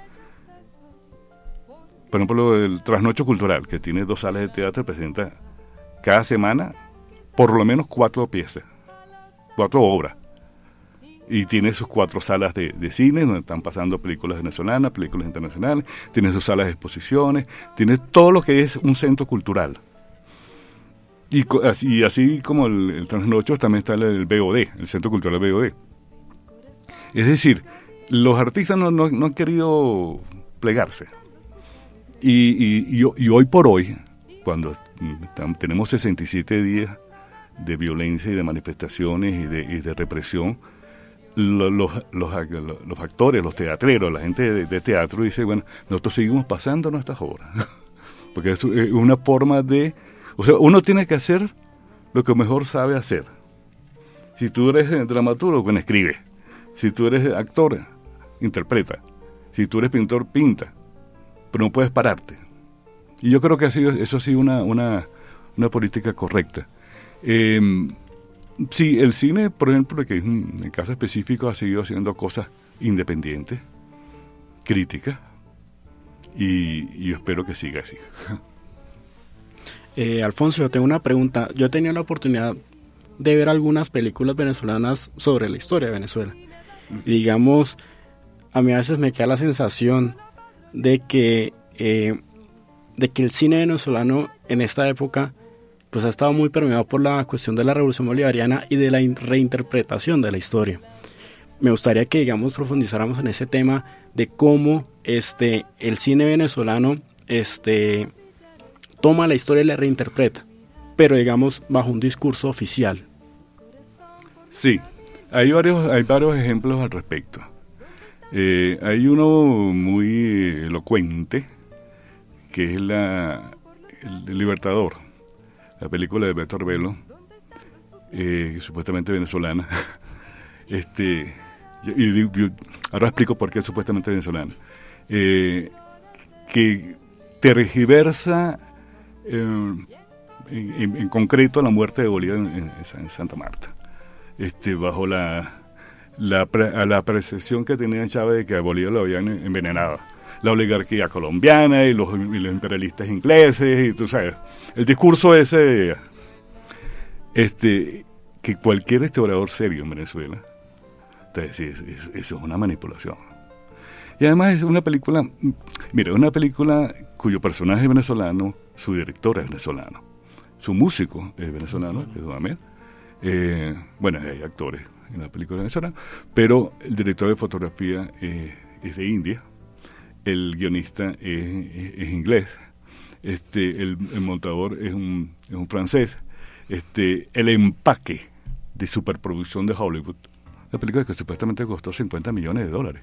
Por ejemplo, el Trasnocho Cultural, que tiene dos salas de teatro, presenta cada semana por lo menos cuatro piezas, cuatro obras. Y tiene sus cuatro salas de, de cine, donde están pasando películas venezolanas, películas internacionales, tiene sus salas de exposiciones, tiene todo lo que es un centro cultural. Y así, así como el, el Trasnocho, también está el, el B O D, el Centro Cultural B O D. Es decir, los artistas no, no, no han querido plegarse. Y, y, y, y hoy por hoy, cuando tam, tenemos sesenta y siete días de violencia y de manifestaciones y de, y de represión, lo, los, los, los, los actores, los teatreros, la gente de, de teatro dice, bueno, nosotros seguimos pasando nuestras obras. Porque es una forma de... O sea, uno tiene que hacer lo que mejor sabe hacer. Si tú eres dramaturgo, bueno, escribe. Si tú eres actor, interpreta. Si tú eres pintor, pinta. Pero no puedes pararte. Y yo creo que ha sido, eso ha sido una, una, una política correcta. Eh, sí, el cine, por ejemplo, que en el caso específico ha seguido haciendo cosas independientes, críticas, y, y yo espero que siga así. Eh, Alfonso, yo tengo una pregunta. Yo he tenido la oportunidad de ver algunas películas venezolanas sobre la historia de Venezuela. Y digamos, a mí a veces me queda la sensación de que, eh, de que el cine venezolano en esta época pues ha estado muy permeado por la cuestión de la Revolución Bolivariana y de la in- reinterpretación de la historia. Me gustaría que, digamos, profundizáramos en ese tema de cómo este, el cine venezolano este, toma la historia y la reinterpreta, pero digamos bajo un discurso oficial. Sí, hay varios, hay varios ejemplos al respecto. Eh, hay uno muy elocuente, que es la, El Libertador, la película de Beto Arbelo, eh, supuestamente venezolana. este y, y, y ahora explico por qué es supuestamente venezolana. Eh, que tergiversa eh, en, en, en concreto la muerte de Bolívar en, en, en Santa Marta, este bajo la la, pre, la percepción que tenía Chávez de que a Bolívar lo habían envenenado, la oligarquía colombiana y los, y los imperialistas ingleses, y tú sabes, el discurso ese, este, que cualquier historiador serio en Venezuela te decía, eso es, es una manipulación. Y además es una película, mira, una película cuyo personaje es venezolano, su director es venezolano, su músico es venezolano, que es Dudamel. Eh, bueno, hay actores en la película venezolana, pero el director de fotografía eh, es de India, el guionista es, es, es inglés, este, el, el montador es un, es un francés, este, el empaque de superproducción de Hollywood, la película que supuestamente costó cincuenta millones de dólares.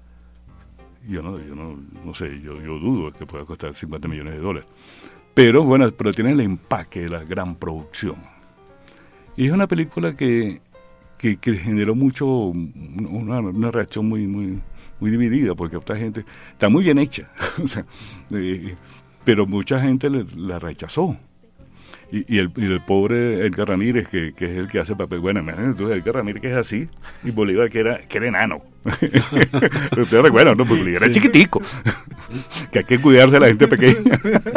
Yo no, yo no, no sé, yo, yo dudo que pueda costar cincuenta millones de dólares. Pero bueno, pero tiene el empaque de la gran producción. Y es una película que, que, que generó mucho, una, una reacción muy, muy, muy dividida, porque otra gente, está muy bien hecha, o sea, eh, pero mucha gente le, la rechazó. Y, y, el, y el pobre Edgar Ramírez, que, que es el que hace papel, bueno, imagínate, Edgar Ramírez que es así, y Bolívar que era, que era enano. Ustedes recuerdan, ¿no? Porque Bolívar sí, era sí. chiquitico, que hay que cuidarse de la gente pequeña.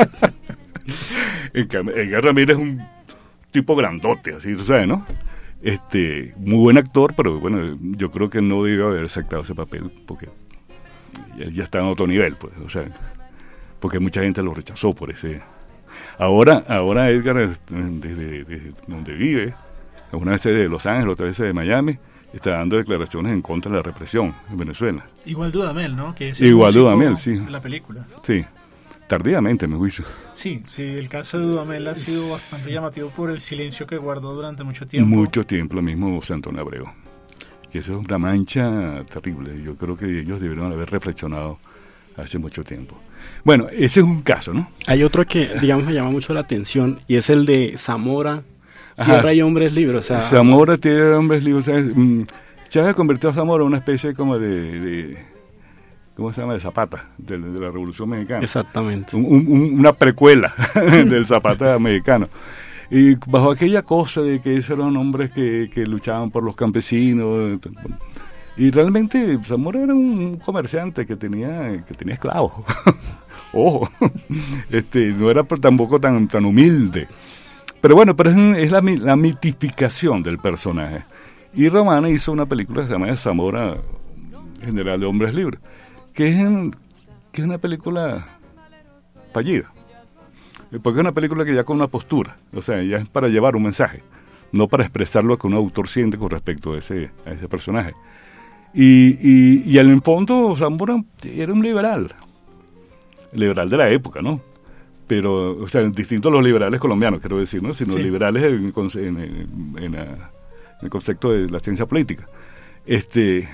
Edgar Ramírez es un tipo grandote, así, tú sabes, ¿no? Este, muy buen actor, pero bueno, yo creo que no debió haber aceptado ese papel, porque ya, ya está en otro nivel, pues, o sea, porque mucha gente lo rechazó por ese. Ahora, ahora Edgar, desde, desde donde vive, una vez de Los Ángeles, otra vez de Miami, está dando declaraciones en contra de la represión en Venezuela. Igual Dudamel, ¿no? Que es Igual Dudamel, sí. De la película. Sí, tardíamente, me juicio. Sí, sí, el caso de Dudamel ha sido bastante llamativo por el silencio que guardó durante mucho tiempo. Mucho tiempo, lo mismo José Antonio Abreu. Y eso es una mancha terrible. Yo creo que ellos debieron haber reflexionado hace mucho tiempo. Bueno, ese es un caso, ¿no? Hay otro que, digamos, me llama mucho la atención, y es el de Zamora, Tierra Ajá, y Hombres Libres. O sea, Zamora, Tierra y Hombres Libres. O sea, Chávez convirtió a Zamora en una especie como de, de ¿cómo se llama? De Zapata, de, de la Revolución Mexicana. Exactamente. Un, un, una precuela del Zapata mexicano. Y bajo aquella cosa de que esos eran hombres que, que luchaban por los campesinos. Y realmente Zamora era un comerciante que tenía que tenía esclavos. Ojo, este, no era tampoco tan, tan humilde. Pero bueno, pero es, es la, la mitificación del personaje. Y Romana hizo una película que se llama Zamora, General de Hombres Libres, que es, en, que es una película fallida. Porque es una película que ya con una postura, o sea, ya es para llevar un mensaje, no para expresar lo que un autor siente con respecto a ese, a ese personaje. Y, y, y en el fondo Zamora era un liberal, liberal de la época, ¿no? Pero, o sea, distinto a los liberales colombianos, quiero decir, ¿no? Sino sí. liberales en, en, en, en, la, en el concepto de la ciencia política. Este,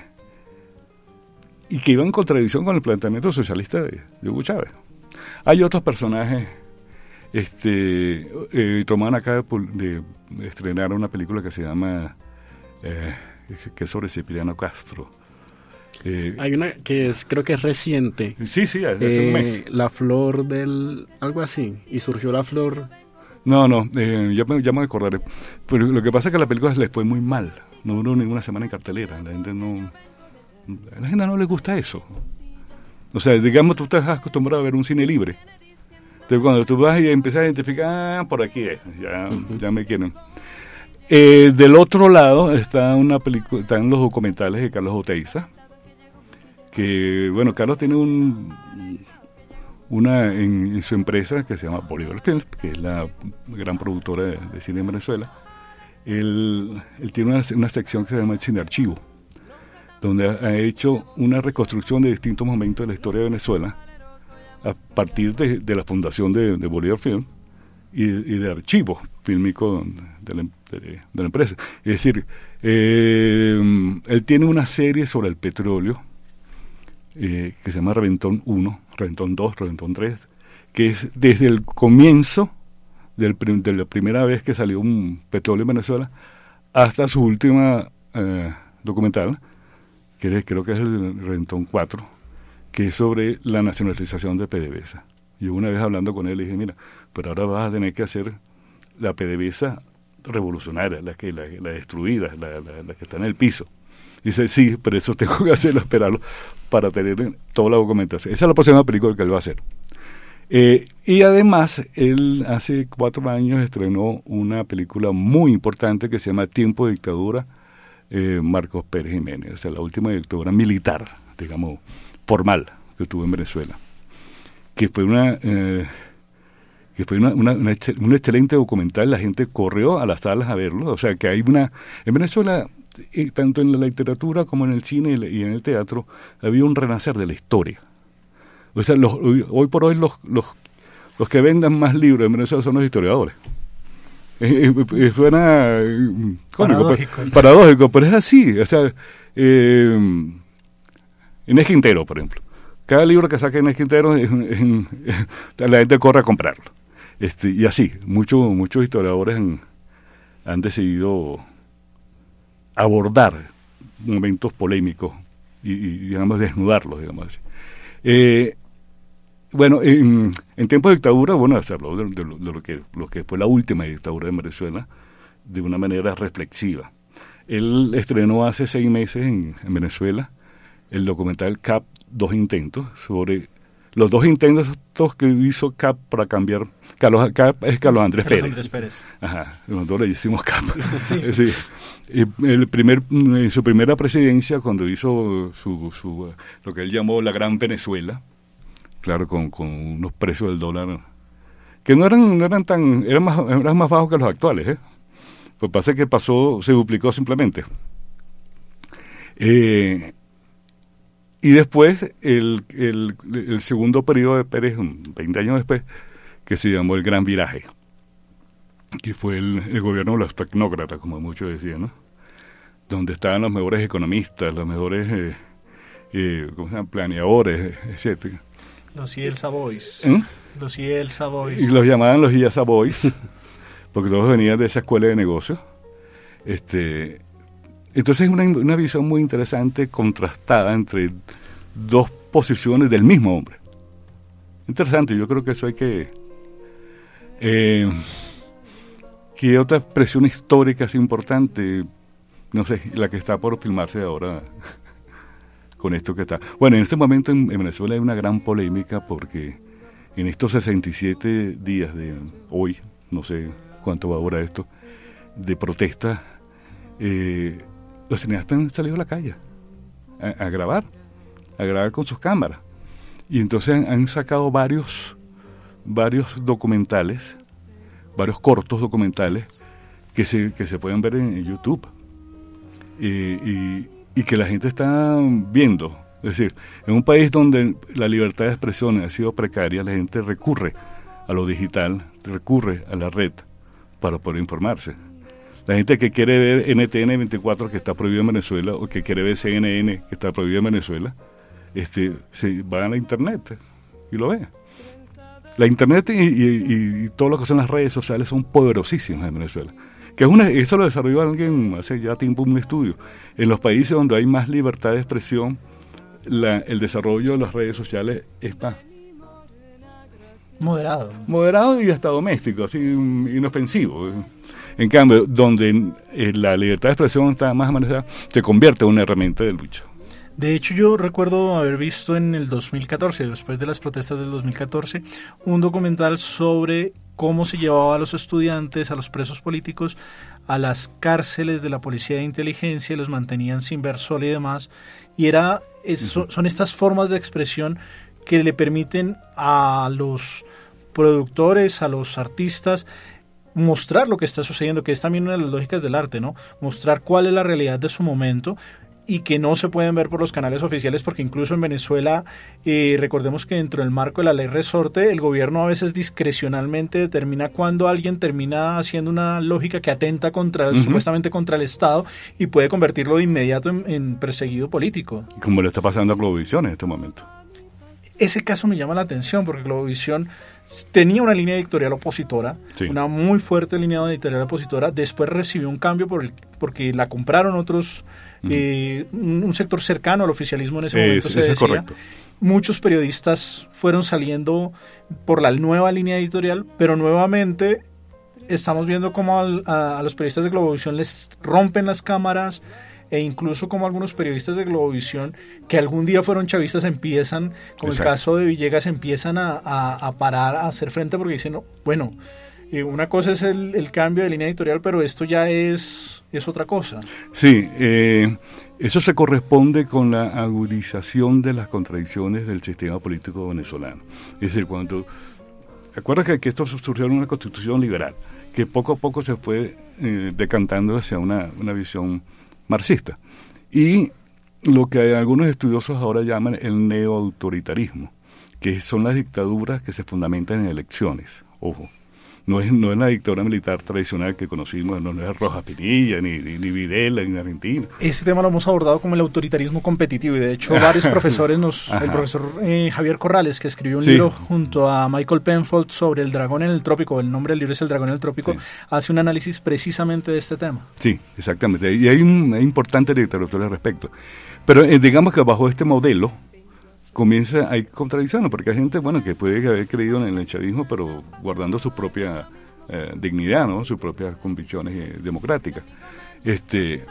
y que iba en contradicción con el planteamiento socialista de, de Hugo Chávez. Hay otros personajes. Este, eh, Román acaba de, de estrenar una película que se llama eh, que es sobre Cipriano Castro. Eh, Hay una que es, creo que es reciente. Sí, sí, hace eh, un mes. La flor del, algo así, y surgió la flor. No, no, eh, ya, me, ya me acordaré. Pero lo que pasa es que la película les fue muy mal. No duró ninguna semana en cartelera. La gente no, a la gente no le gusta eso. O sea, digamos, tú estás acostumbrado a ver un cine libre. Entonces, cuando tú vas y empiezas a identificar, ah, por aquí es, ya, uh-huh. ya me quieren. Eh, del otro lado está una película, están los documentales de Carlos Oteiza, que, bueno, Carlos tiene un, una en, en su empresa que se llama Bolívar Films, que es la gran productora de, de cine en Venezuela. Él, él tiene una, una sección que se llama el Cine Archivo, donde ha, ha hecho una reconstrucción de distintos momentos de la historia de Venezuela a partir de, de la fundación de, de Bolívar Film y, y de archivos fílmicos de la, de, de la empresa. Es decir, eh, él tiene una serie sobre el petróleo eh, que se llama Reventón uno, Reventón dos, Reventón tres, que es desde el comienzo del, de la primera vez que salió un petróleo en Venezuela hasta su última eh, documental, que es, creo que es el Reventón cuatro, que es sobre la nacionalización de PDVSA. Yo una vez hablando con él le dije, mira, pero ahora vas a tener que hacer la PDVSA revolucionaria, la que la, la destruida, la, la, la que está en el piso. Dice, sí, pero eso tengo que hacerlo, esperarlo, para tener toda la documentación. Esa es la próxima película que él va a hacer. Eh, y además, él hace cuatro años estrenó una película muy importante que se llama Tiempo de Dictadura, eh, Marcos Pérez Jiménez, o sea, la última dictadura militar, digamos, formal que tuvo en Venezuela, que fue una eh, que fue una, una, una excel, un excelente documental. La gente corrió a las salas a verlo. O sea, que hay una en Venezuela, eh, tanto en la literatura como en el cine y en el teatro, había un renacer de la historia. O sea, los, hoy por hoy los, los los que vendan más libros en Venezuela son los historiadores. Eh, eh, suena eh, cómico, paradójico. Pero, paradójico, pero es así. O sea, eh, Inés Quintero, por ejemplo. Cada libro que saque Inés Quintero, en, en, en, la gente corre a comprarlo. Este, y así, muchos muchos historiadores han, han decidido abordar momentos polémicos y, y digamos, desnudarlos, digamos así. Eh, bueno, en, en tiempos de dictadura, bueno, se habló de, de, lo, de lo, que, lo que fue la última dictadura de Venezuela de una manera reflexiva. Él estrenó hace seis meses en, en Venezuela el documental C A P, Dos Intentos, sobre los dos intentos que hizo C A P para cambiar. Carlos, C A P es Carlos Andrés Carlos Pérez. Andrés Pérez. Ajá, nosotros le hicimos C A P. Sí. Sí. El primer, en su primera presidencia, cuando hizo su, su, lo que él llamó la Gran Venezuela, claro, con, con unos precios del dólar que no eran, no eran tan, eran más, eran más bajos que los actuales, ¿eh? Lo que pasa es que pasó, se duplicó simplemente. Eh, Y después, el, el, el segundo periodo de Pérez, veinte años después, que se llamó el Gran Viraje, que fue el, el gobierno de los tecnócratas, como muchos decían, ¿no? Donde estaban los mejores economistas, los mejores eh, eh, ¿cómo se llaman? Planeadores, etcétera. Los Ielsa Boys. ¿Eh? Los Ielsa Boys. Y los llamaban los Ielsa Boys, porque todos venían de esa escuela de negocios. Este... Entonces es una, una visión muy interesante, contrastada entre dos posiciones del mismo hombre. Interesante, yo creo que eso hay que... Eh, ¿Qué otra expresión histórica es importante? No sé, la que está por filmarse ahora con esto que está... Bueno, en este momento en, en Venezuela hay una gran polémica porque en estos sesenta y siete días de hoy, no sé cuánto va a durar esto, de protesta... Eh, los cineastas han salido a la calle a, a grabar, a grabar con sus cámaras. Y entonces han, han sacado varios, varios documentales, varios cortos documentales que se, que se pueden ver en, en YouTube. Eh, y, y que la gente está viendo. Es decir, en un país donde la libertad de expresión ha sido precaria, la gente recurre a lo digital, recurre a la red para poder informarse. La gente que quiere ver N T N veinticuatro, que está prohibido en Venezuela, o que quiere ver C N N, que está prohibido en Venezuela, este, se va a la internet y lo ve. La internet y, y, y todo lo que son las redes sociales son poderosísimas en Venezuela. Que es una, eso lo desarrolló alguien hace ya tiempo, un estudio. En los países donde hay más libertad de expresión, la, el desarrollo de las redes sociales es más moderado. Moderado y hasta doméstico, así inofensivo. En cambio, donde eh, la libertad de expresión está más manejada, se convierte en una herramienta de lucha. De hecho, yo recuerdo haber visto en el dos mil catorce, después de las protestas del dos mil catorce, un documental sobre cómo se llevaba a los estudiantes, a los presos políticos, a las cárceles de la policía de inteligencia, los mantenían sin ver sol y demás. Y era es, son estas formas de expresión que le permiten a los productores, a los artistas, mostrar lo que está sucediendo, que es también una de las lógicas del arte, ¿no? Mostrar cuál es la realidad de su momento y que no se pueden ver por los canales oficiales, porque incluso en Venezuela, eh, recordemos que dentro del marco de la ley resorte, el gobierno a veces discrecionalmente determina cuando alguien termina haciendo una lógica que atenta contra, uh-huh. supuestamente contra el Estado, y puede convertirlo de inmediato en, en perseguido político. Como le está pasando a Globovisión en este momento. Ese caso me llama la atención porque Globovisión tenía una línea editorial opositora, sí. una muy fuerte línea editorial opositora, después recibió un cambio por el, porque la compraron otros, uh-huh. eh, un, un sector cercano al oficialismo en ese eh, momento, es, se decía. Es correcto. Muchos periodistas fueron saliendo por la nueva línea editorial, pero nuevamente estamos viendo cómo al, a, a los periodistas de Globovisión les rompen las cámaras, e incluso como algunos periodistas de Globovisión que algún día fueron chavistas empiezan, como Exacto. el caso de Villegas, empiezan a, a, a parar, a hacer frente porque dicen, no, bueno, eh, una cosa es el, el cambio de línea editorial, pero esto ya es, es otra cosa. Sí, eh, eso se corresponde con la agudización de las contradicciones del sistema político venezolano. Es decir, cuando... ¿Acuerdas que, que esto surgió en una constitución liberal, que poco a poco se fue eh, decantando hacia una, una visión marxista, y lo que algunos estudiosos ahora llaman el neoautoritarismo, que son las dictaduras que se fundamentan en elecciones. Ojo, no es, no es la dictadura militar tradicional que conocimos, no es Rojas Pinilla, ni, ni, ni Videla en Argentina. Ese tema lo hemos abordado como el autoritarismo competitivo, y de hecho varios profesores, nos el profesor eh, Javier Corrales, que escribió un sí. libro junto a Michael Penfold sobre el dragón en el trópico, el nombre del libro es El dragón en el trópico, sí. hace un análisis precisamente de este tema. Sí, exactamente, y hay una importante literatura al respecto. Pero eh, digamos que bajo este modelo comienza, hay contradicciones, porque hay gente, bueno, que puede haber creído en el chavismo, pero guardando su propia eh, dignidad, ¿no? Sus propias convicciones eh, democráticas. Este,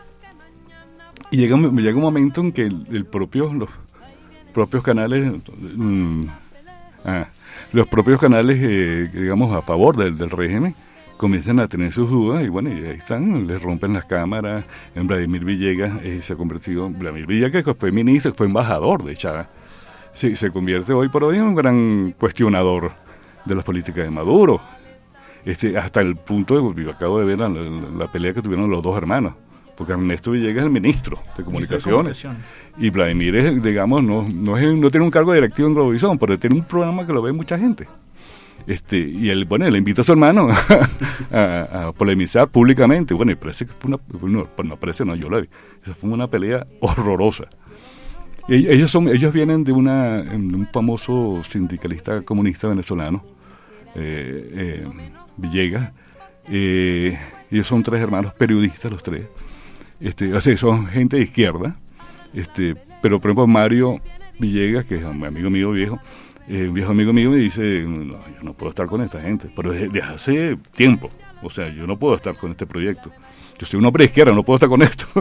y llega, llega un momento en que el, el propio, los propios canales, mm, ah, los propios canales, eh, digamos, a favor del, del régimen, comienzan a tener sus dudas, y bueno, y ahí están, les rompen las cámaras. En Vladimir Villegas eh, se ha convertido, Vladimir Villegas que fue ministro, fue embajador de Chávez. Sí, se convierte hoy por hoy en un gran cuestionador de las políticas de Maduro, este, hasta el punto de, yo acabo de ver la, la, la pelea que tuvieron los dos hermanos, porque Ernesto Villegas es el ministro de Comunicaciones, y Vladimir es, digamos, no, no, es, no tiene un cargo directivo en Globovisión, pero tiene un programa que lo ve mucha gente. Este, y él, bueno, le invita a su hermano a, a, a polemizar públicamente. Bueno, y parece que fue una, no, no parece, no, yo la vi, esa fue una pelea horrorosa. Ellos son, ellos vienen de una de un famoso sindicalista comunista venezolano, eh, eh, Villegas. Eh, ellos son tres hermanos periodistas, los tres. Este, o sea, son gente de izquierda. Este, pero por ejemplo Mario Villegas, que es un amigo mío viejo, eh, un viejo amigo mío me dice, no, yo no puedo estar con esta gente, pero desde, desde hace tiempo. O sea, yo no puedo estar con este proyecto. Yo soy un hombre de izquierda, no puedo estar con esto.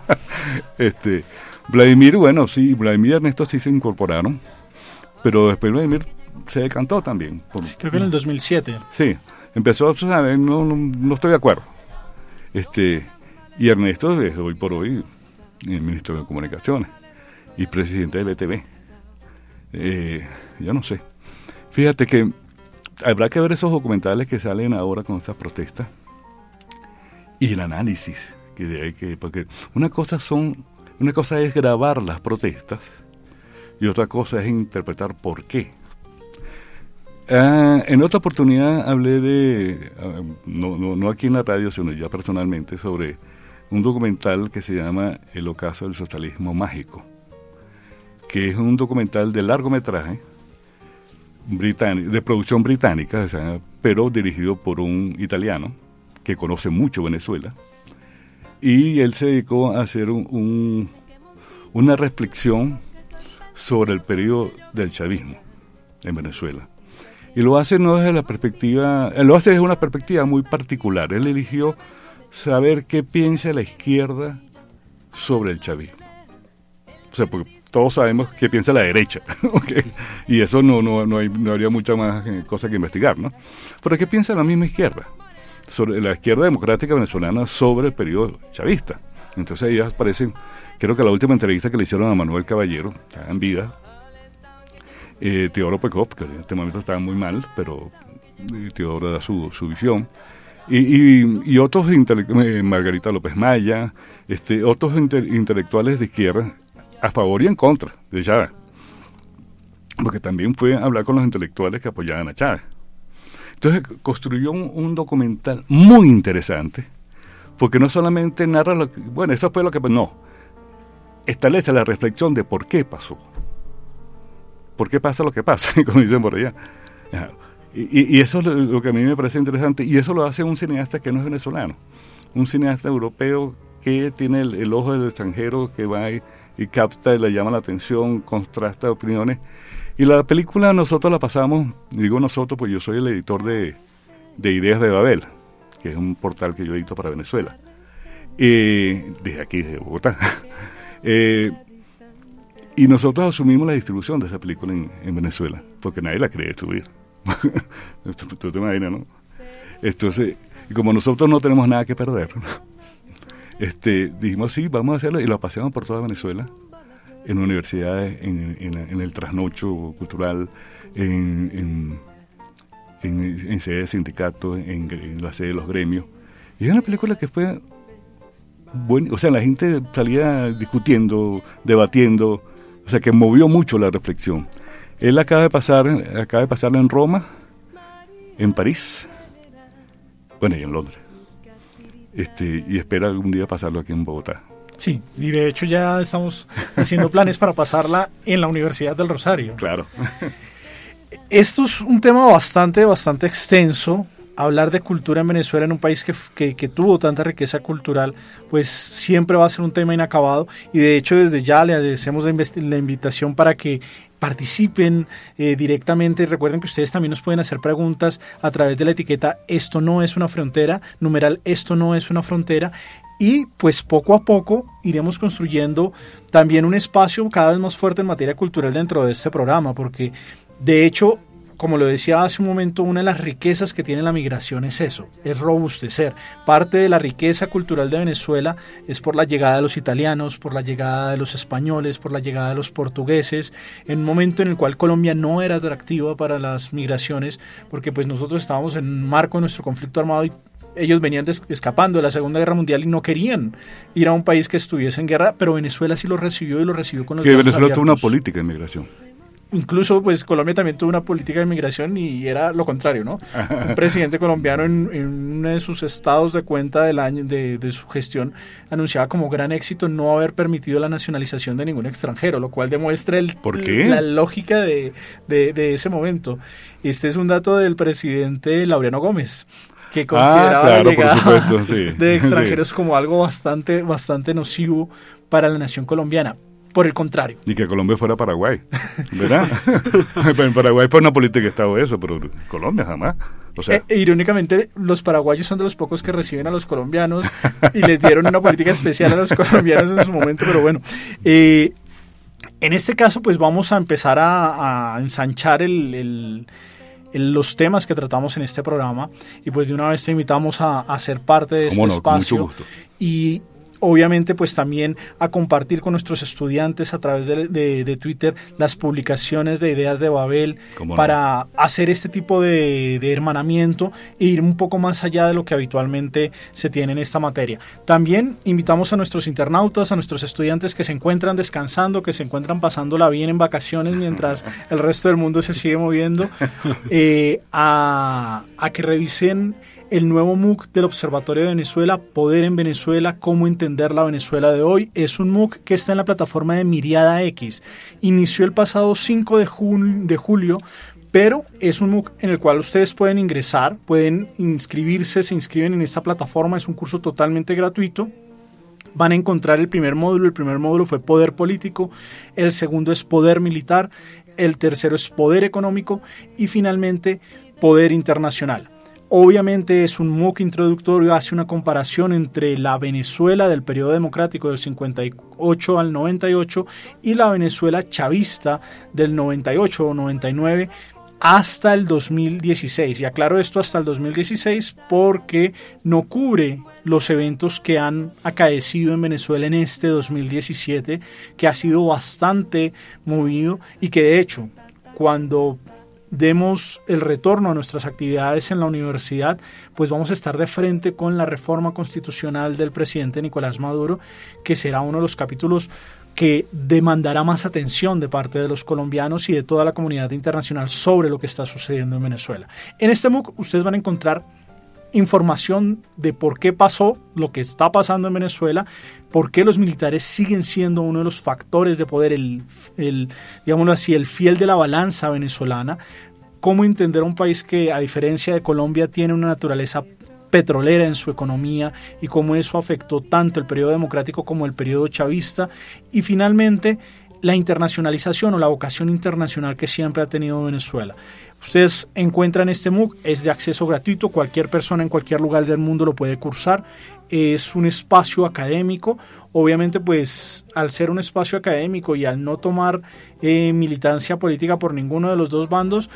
este Vladimir, bueno, sí, Vladimir y Ernesto sí se incorporaron, pero después Vladimir se decantó también. Por, sí, creo que en el dos mil siete. Sí, empezó a saber, no, no, no estoy de acuerdo. Este, y Ernesto es hoy por hoy el ministro de Comunicaciones y presidente de B T V. Eh, yo no sé. Fíjate que habrá que ver esos documentales que salen ahora con estas protestas y el análisis que hay que, porque una cosa son Una cosa es grabar las protestas y otra cosa es interpretar por qué. Uh, en otra oportunidad hablé de, uh, no, no, no aquí en la radio, sino ya personalmente, sobre un documental que se llama El ocaso del socialismo mágico, que es un documental de largometraje británico, de producción británica, o sea, pero dirigido por un italiano que conoce mucho Venezuela. Y él se dedicó a hacer un, un, una reflexión sobre el periodo del chavismo en Venezuela. Y lo hace no desde la perspectiva, él lo hace desde una perspectiva muy particular. Él eligió saber qué piensa la izquierda sobre el chavismo. O sea, porque todos sabemos qué piensa la derecha, ¿okay? Y eso no, no, no, hay, no habría mucha más eh, cosa que investigar, ¿no? Pero ¿qué piensa la misma izquierda? Sobre la izquierda democrática venezolana sobre el periodo chavista. Entonces ellas aparecen, creo que la última entrevista que le hicieron a Manuel Caballero, en vida, eh, Teodoro Pekov, que en este momento estaba muy mal, pero eh, Teodoro da su, su visión, y, y, y otros, intele- eh, Margarita López Maya, este, otros inte- intelectuales de izquierda, a favor y en contra de Chávez, porque también fue a hablar con los intelectuales que apoyaban a Chávez. Entonces construyó un, un documental muy interesante, porque no solamente narra lo que, bueno, esto fue lo que, no, establece la reflexión de por qué pasó, por qué pasa lo que pasa, como dicen por allá. Y, y eso es lo, lo que a mí me parece interesante, y eso lo hace un cineasta que no es venezolano, un cineasta europeo que tiene el, el ojo del extranjero, que va y, y capta y le llama la atención, contrasta opiniones. Y la película nosotros la pasamos, digo nosotros, pues yo soy el editor de, de Ideas de Babel, que es un portal que yo edito para Venezuela, eh, desde aquí, desde Bogotá. eh, y nosotros asumimos la distribución de esa película en, en Venezuela, porque nadie la quería distribuir. Tú te imaginas, ¿no? Entonces, y como nosotros no tenemos nada que perder, este, dijimos, sí, vamos a hacerlo, y lo paseamos por toda Venezuela, en universidades, en, en, en el trasnocho cultural, en, en, en, en sede de sindicatos, en, en la sede de los gremios. Y es una película que fue buena, o sea, la gente salía discutiendo, debatiendo, o sea, que movió mucho la reflexión. Él acaba de pasar, acaba de pasarla en Roma, en París, bueno, y en Londres. Este, y espera algún día pasarlo aquí en Bogotá. Sí, y de hecho ya estamos haciendo planes para pasarla en la Universidad del Rosario. Claro. Esto es un tema bastante, bastante extenso. Hablar de cultura en Venezuela, en un país que, que, que tuvo tanta riqueza cultural, pues siempre va a ser un tema inacabado. Y de hecho desde ya le hacemos la, investi- la invitación para que participen eh, directamente. Recuerden que ustedes también nos pueden hacer preguntas a través de la etiqueta Esto no es una frontera, numeral Esto no es una frontera. Y pues poco a poco iremos construyendo también un espacio cada vez más fuerte en materia cultural dentro de este programa, porque de hecho, como lo decía hace un momento, una de las riquezas que tiene la migración es eso, es robustecer. Parte de la riqueza cultural de Venezuela es por la llegada de los italianos, por la llegada de los españoles, por la llegada de los portugueses, en un momento en el cual Colombia no era atractiva para las migraciones, porque pues nosotros estábamos en un marco de nuestro conflicto armado y ellos venían des- escapando de la Segunda Guerra Mundial y no querían ir a un país que estuviese en guerra, pero Venezuela sí lo recibió y lo recibió con los que brazos Venezuela abiertos. tuvo una política de inmigración. Incluso pues Colombia también tuvo una política de inmigración y era lo contrario, ¿no? Un presidente colombiano en, en uno de sus estados de cuenta del año de, de su gestión anunciaba como gran éxito no haber permitido la nacionalización de ningún extranjero, lo cual demuestra el, ¿Por qué? la lógica de, de, de ese momento. Este es un dato del presidente Laureano Gómez, que consideraba Ah, claro, la llegada por supuesto, sí. de extranjeros Sí. como algo bastante, bastante nocivo para la nación colombiana. Por el contrario. Y que Colombia fuera Paraguay, ¿verdad? En Paraguay fue una política de Estado eso, pero Colombia jamás. O sea, Eh, irónicamente, los paraguayos son de los pocos que reciben a los colombianos y les dieron una política especial a los colombianos en su momento, pero bueno. Eh, en este caso, pues vamos a empezar a, a ensanchar el... el los temas que tratamos en este programa y pues de una vez te invitamos a, a ser parte de este cómo no, con mucho espacio gusto. y obviamente pues también a compartir con nuestros estudiantes a través de, de, de Twitter las publicaciones de Ideas de Babel para no? hacer este tipo de, de hermanamiento e ir un poco más allá de lo que habitualmente se tiene en esta materia. También invitamos a nuestros internautas, a nuestros estudiantes que se encuentran descansando, que se encuentran pasándola bien en vacaciones mientras el resto del mundo se sigue moviendo, eh, a, a que revisen el nuevo MOOC del Observatorio de Venezuela, Poder en Venezuela, cómo entender la Venezuela de hoy. Es un MOOC que está en la plataforma de Miriada X. Inició el pasado cinco de julio, pero es un MOOC en el cual ustedes pueden ingresar, pueden inscribirse, se inscriben en esta plataforma, es un curso totalmente gratuito. Van a encontrar el primer módulo, el primer módulo fue Poder Político, el segundo es Poder Militar, el tercero es Poder Económico y finalmente Poder Internacional. Obviamente es un MOOC introductorio, hace una comparación entre la Venezuela del periodo democrático del cincuenta y ocho al noventa y ocho y la Venezuela chavista del noventa y ocho o noventa y nueve hasta el dos mil dieciséis. Y aclaro esto hasta el dos mil dieciséis porque no cubre los eventos que han acaecido en Venezuela en este dos mil diecisiete, que ha sido bastante movido y que de hecho cuando demos el retorno a nuestras actividades en la universidad, pues vamos a estar de frente con la reforma constitucional del presidente Nicolás Maduro, que será uno de los capítulos que demandará más atención de parte de los colombianos y de toda la comunidad internacional sobre lo que está sucediendo en Venezuela. En este M O O C ustedes van a encontrar información de por qué pasó lo que está pasando en Venezuela, por qué los militares siguen siendo uno de los factores de poder, el, el, digámoslo así, el fiel de la balanza venezolana, cómo entender un país que, a diferencia de Colombia, tiene una naturaleza petrolera en su economía y cómo eso afectó tanto el periodo democrático como el periodo chavista, y finalmente la internacionalización o la vocación internacional que siempre ha tenido Venezuela. Ustedes encuentran este M O O C, es de acceso gratuito, cualquier persona en cualquier lugar del mundo lo puede cursar, es un espacio académico, obviamente pues al ser un espacio académico y al no tomar eh, militancia política por ninguno de los dos bandos,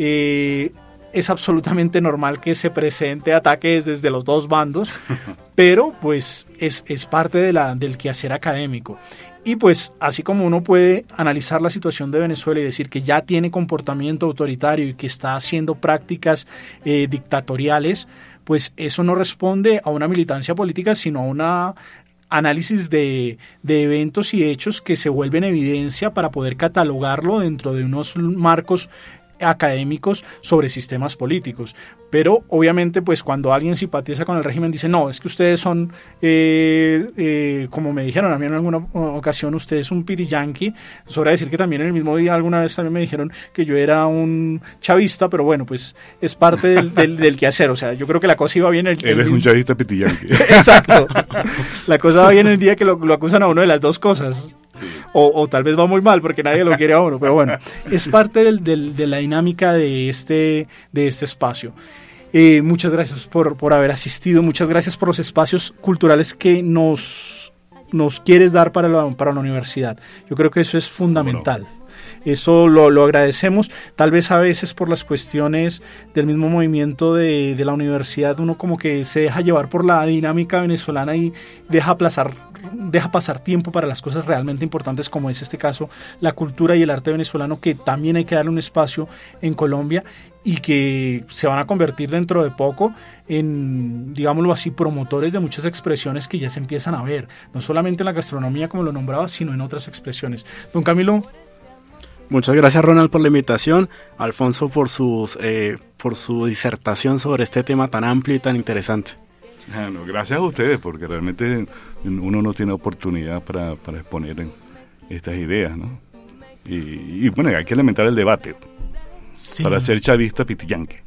eh, es absolutamente normal que se presente ataques desde los dos bandos, pero pues es, es parte de la, del quehacer académico. Y pues así como uno puede analizar la situación de Venezuela y decir que ya tiene comportamiento autoritario y que está haciendo prácticas eh, dictatoriales, pues eso no responde a una militancia política, sino a una análisis de, de eventos y hechos que se vuelven evidencia para poder catalogarlo dentro de unos marcos académicos sobre sistemas políticos. Pero obviamente pues cuando alguien simpatiza con el régimen dice no, es que ustedes son eh, eh, como me dijeron a mí en alguna ocasión, usted es un piriyanqui. Sobra decir que también en el mismo día alguna vez también me dijeron que yo era un chavista, pero bueno, pues es parte del, del, del quehacer. O sea, yo creo que la cosa iba bien el, él el, es un chavista piriyanqui. Exacto, la cosa va bien el día que lo, lo acusan a uno de las dos cosas. O, o tal vez va muy mal porque nadie lo quiere a uno, pero bueno, es parte del, del, de la dinámica de este, de este espacio. Eh, muchas gracias por, por haber asistido, muchas gracias por los espacios culturales que nos, nos quieres dar para la, para la universidad. Yo creo que eso es fundamental. Bueno. Eso lo, lo agradecemos, tal vez a veces por las cuestiones del mismo movimiento de, de la universidad, uno como que se deja llevar por la dinámica venezolana y deja aplazar, deja pasar tiempo para las cosas realmente importantes, como es este caso, la cultura y el arte venezolano, que también hay que darle un espacio en Colombia y que se van a convertir dentro de poco en, digámoslo así, promotores de muchas expresiones que ya se empiezan a ver, no solamente en la gastronomía como lo nombraba, sino en otras expresiones. Don Camilo. Muchas gracias, Ronald, por la invitación, Alfonso por sus eh, por su disertación sobre este tema tan amplio y tan interesante. Bueno, gracias a ustedes, porque realmente uno no tiene oportunidad para, para exponer estas ideas, ¿no? Y, y bueno, hay que alimentar el debate. Sí. Para ser chavista pitiyanque.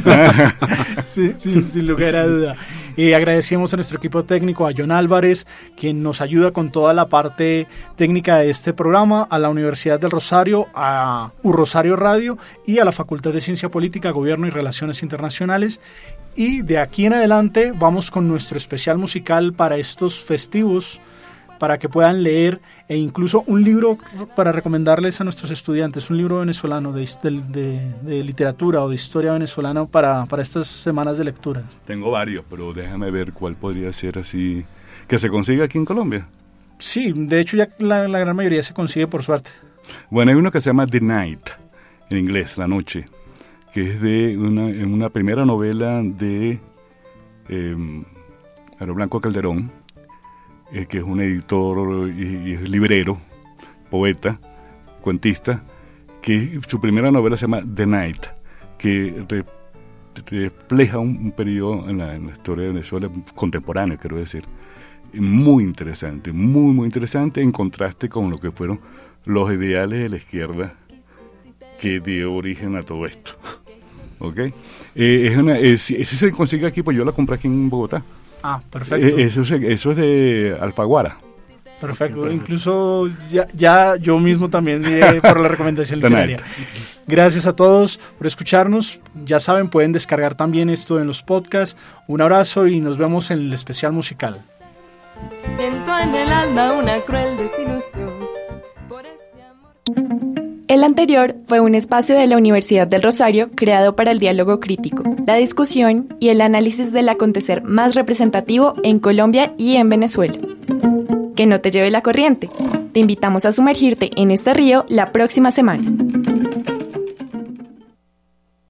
Sí, sí, sin lugar a duda. Eh, agradecemos a nuestro equipo técnico, a John Álvarez, quien nos ayuda con toda la parte técnica de este programa, a la Universidad del Rosario, a U Rosario Radio y a la Facultad de Ciencia Política, Gobierno y Relaciones Internacionales. Y de aquí en adelante vamos con nuestro especial musical para estos festivos, para que puedan leer, e incluso un libro para recomendarles a nuestros estudiantes, un libro venezolano de, de, de, de literatura o de historia venezolana para, para estas semanas de lectura. Tengo varios, pero déjame ver cuál podría ser así, que se consiga aquí en Colombia. Sí, de hecho ya la, la gran mayoría se consigue por suerte. Bueno, hay uno que se llama The Night, en inglés, La Noche, que es de una, una primera novela de eh, Aro Blanco Calderón, eh, que es un editor y, y es librero, poeta, cuentista, que su primera novela se llama The Night, que re, refleja un, un periodo en la, en la historia de Venezuela contemporáneo, quiero decir, muy interesante, muy, muy interesante, en contraste con lo que fueron los ideales de la izquierda que dio origen a todo esto. ¿Ok? Eh, es una, eh, si, si se consigue aquí, pues yo la compré aquí en Bogotá. Ah, perfecto. Eh, eso, eso es de Alfaguara. Perfecto, perfecto. Incluso ya, ya yo mismo también diré por la recomendación literaria. Gracias a todos por escucharnos. Ya saben, pueden descargar también esto en los podcasts. Un abrazo y nos vemos en el especial musical. Siento en el alma una cruel desilusión por ese amor. El anterior fue un espacio de la Universidad del Rosario creado para el diálogo crítico, la discusión y el análisis del acontecer más representativo en Colombia y en Venezuela. Que no te lleve la corriente. Te invitamos a sumergirte en este río la próxima semana.